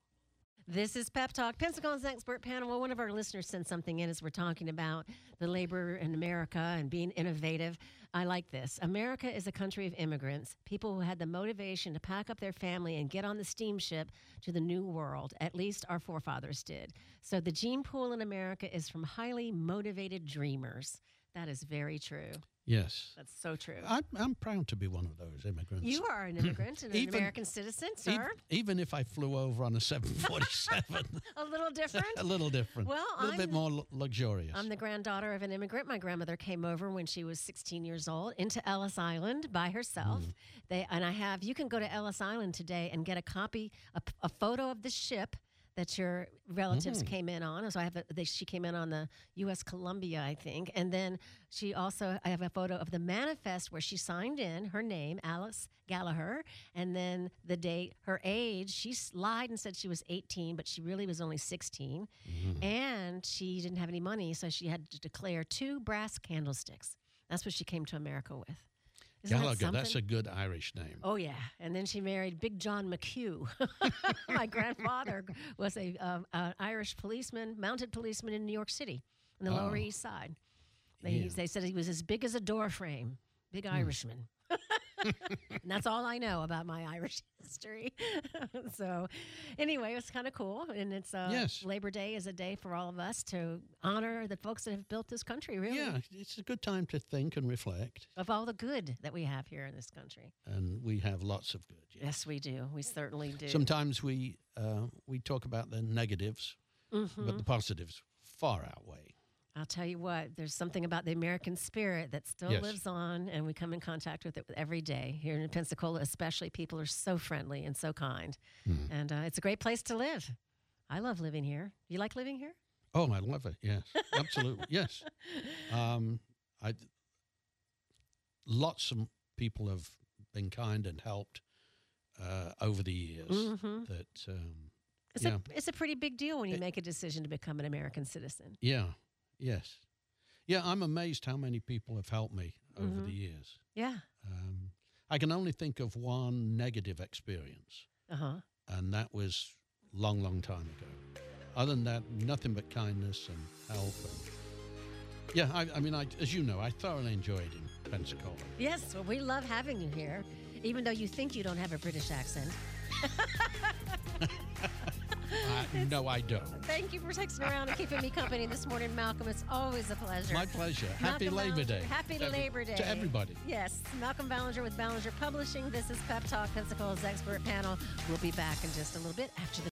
[SPEAKER 1] This is Pep Talk, Pensacle's expert panel. Well, one of our listeners sent something in as we're talking about the labor in America and being innovative. I like this. America is a country of immigrants, people who had the motivation to pack up their family and get on the steamship to the new world. At least our forefathers did. So the gene pool in America is from highly motivated dreamers. That is very true.
[SPEAKER 2] Yes.
[SPEAKER 1] That's so true.
[SPEAKER 2] I'm, I'm proud to be one of those immigrants.
[SPEAKER 1] You are an immigrant and an
[SPEAKER 2] Even-
[SPEAKER 1] American citizen,
[SPEAKER 2] Ev-
[SPEAKER 1] sir.
[SPEAKER 2] Even if I flew over on a seven forty-seven,
[SPEAKER 1] A little different.
[SPEAKER 2] a little different.
[SPEAKER 1] Well,
[SPEAKER 2] a little bit
[SPEAKER 1] I'm-
[SPEAKER 2] more lu- luxurious.
[SPEAKER 1] I'm the granddaughter of an immigrant. My grandmother came over when she was sixteen years old into Ellis Island by herself.
[SPEAKER 2] Mm.
[SPEAKER 1] They and I have. You can go to Ellis Island today and get a copy, a, p- a photo of the ship that your relatives
[SPEAKER 2] Mm.
[SPEAKER 1] came in on. So I have. A, they, she came in on the U S Columbia, I think, and then she also. I have a photo of the manifest where she signed in her name, Alice Gallagher, and then the date, her age. She s- lied and said she was eighteen, but she really was only sixteen.
[SPEAKER 2] Mhm.
[SPEAKER 1] And she didn't have any money, so she had to declare two brass candlesticks. That's what she came to America with. Isn't that
[SPEAKER 2] Gallagher, that's a
[SPEAKER 1] something?
[SPEAKER 2] good Irish name.
[SPEAKER 1] Oh, yeah. And then she married Big John McHugh. My grandfather was a um, an Irish policeman, mounted policeman in New York City on the Lower
[SPEAKER 2] Oh.
[SPEAKER 1] East Side. They,
[SPEAKER 2] Yeah.
[SPEAKER 1] they said he was as big as a door frame, big
[SPEAKER 2] Hmm.
[SPEAKER 1] Irishman. And that's all I know about my Irish history. So, anyway, it's kind of cool, and it's uh,
[SPEAKER 2] Yes.
[SPEAKER 1] Labor Day is a day for all of us to honor the folks that have built this country. Really,
[SPEAKER 2] Yeah, it's a good time to think and reflect,
[SPEAKER 1] of all the good that we have here in this country.
[SPEAKER 2] and we have lots of good. yeah.
[SPEAKER 1] Yes, we do. We certainly do.
[SPEAKER 2] Sometimes we uh, we talk about the negatives,
[SPEAKER 1] Mhm.
[SPEAKER 2] but the positives far outweigh.
[SPEAKER 1] I'll tell you what, there's something about the American spirit that still
[SPEAKER 2] Yes.
[SPEAKER 1] lives on, and we come in contact with it every day. Here in Pensacola, especially, people are so friendly and so kind.
[SPEAKER 2] Hmm.
[SPEAKER 1] And uh, it's a great place to live. I love living here. You like living here?
[SPEAKER 2] Oh, I love it. Yes, absolutely. Yes. Um, I lots of people have been kind and helped uh, over the years.
[SPEAKER 1] Mm-hmm.
[SPEAKER 2] That um,
[SPEAKER 1] It's,
[SPEAKER 2] yeah,
[SPEAKER 1] a, it's a pretty big deal when you
[SPEAKER 2] It-
[SPEAKER 1] make a decision to become an American citizen.
[SPEAKER 2] yeah, yes, yeah. I'm amazed how many people have helped me over
[SPEAKER 1] Mhm.
[SPEAKER 2] the years.
[SPEAKER 1] Yeah.
[SPEAKER 2] Um, I can only think of one negative experience,
[SPEAKER 1] Uh huh.
[SPEAKER 2] and that was long, long time ago. Other than that, nothing but kindness and help. And yeah, I, I mean, I, as you know, I thoroughly enjoyed in Pensacola.
[SPEAKER 1] Yes, well, we love having you here, even though you think you don't have a British accent.
[SPEAKER 2] Uh, no, I don't.
[SPEAKER 1] Thank you for texting around and keeping me company this morning, Malcolm. It's always a pleasure.
[SPEAKER 2] My pleasure. Happy
[SPEAKER 1] Malcolm
[SPEAKER 2] Labor
[SPEAKER 1] Ballinger-
[SPEAKER 2] Day.
[SPEAKER 1] Happy
[SPEAKER 2] to every-
[SPEAKER 1] Labor Day.
[SPEAKER 2] To everybody.
[SPEAKER 1] Yes, Malcolm Ballinger with Ballinger Publishing. This is Pep Talk, Pensacola's expert panel. We'll be back in just a little bit after the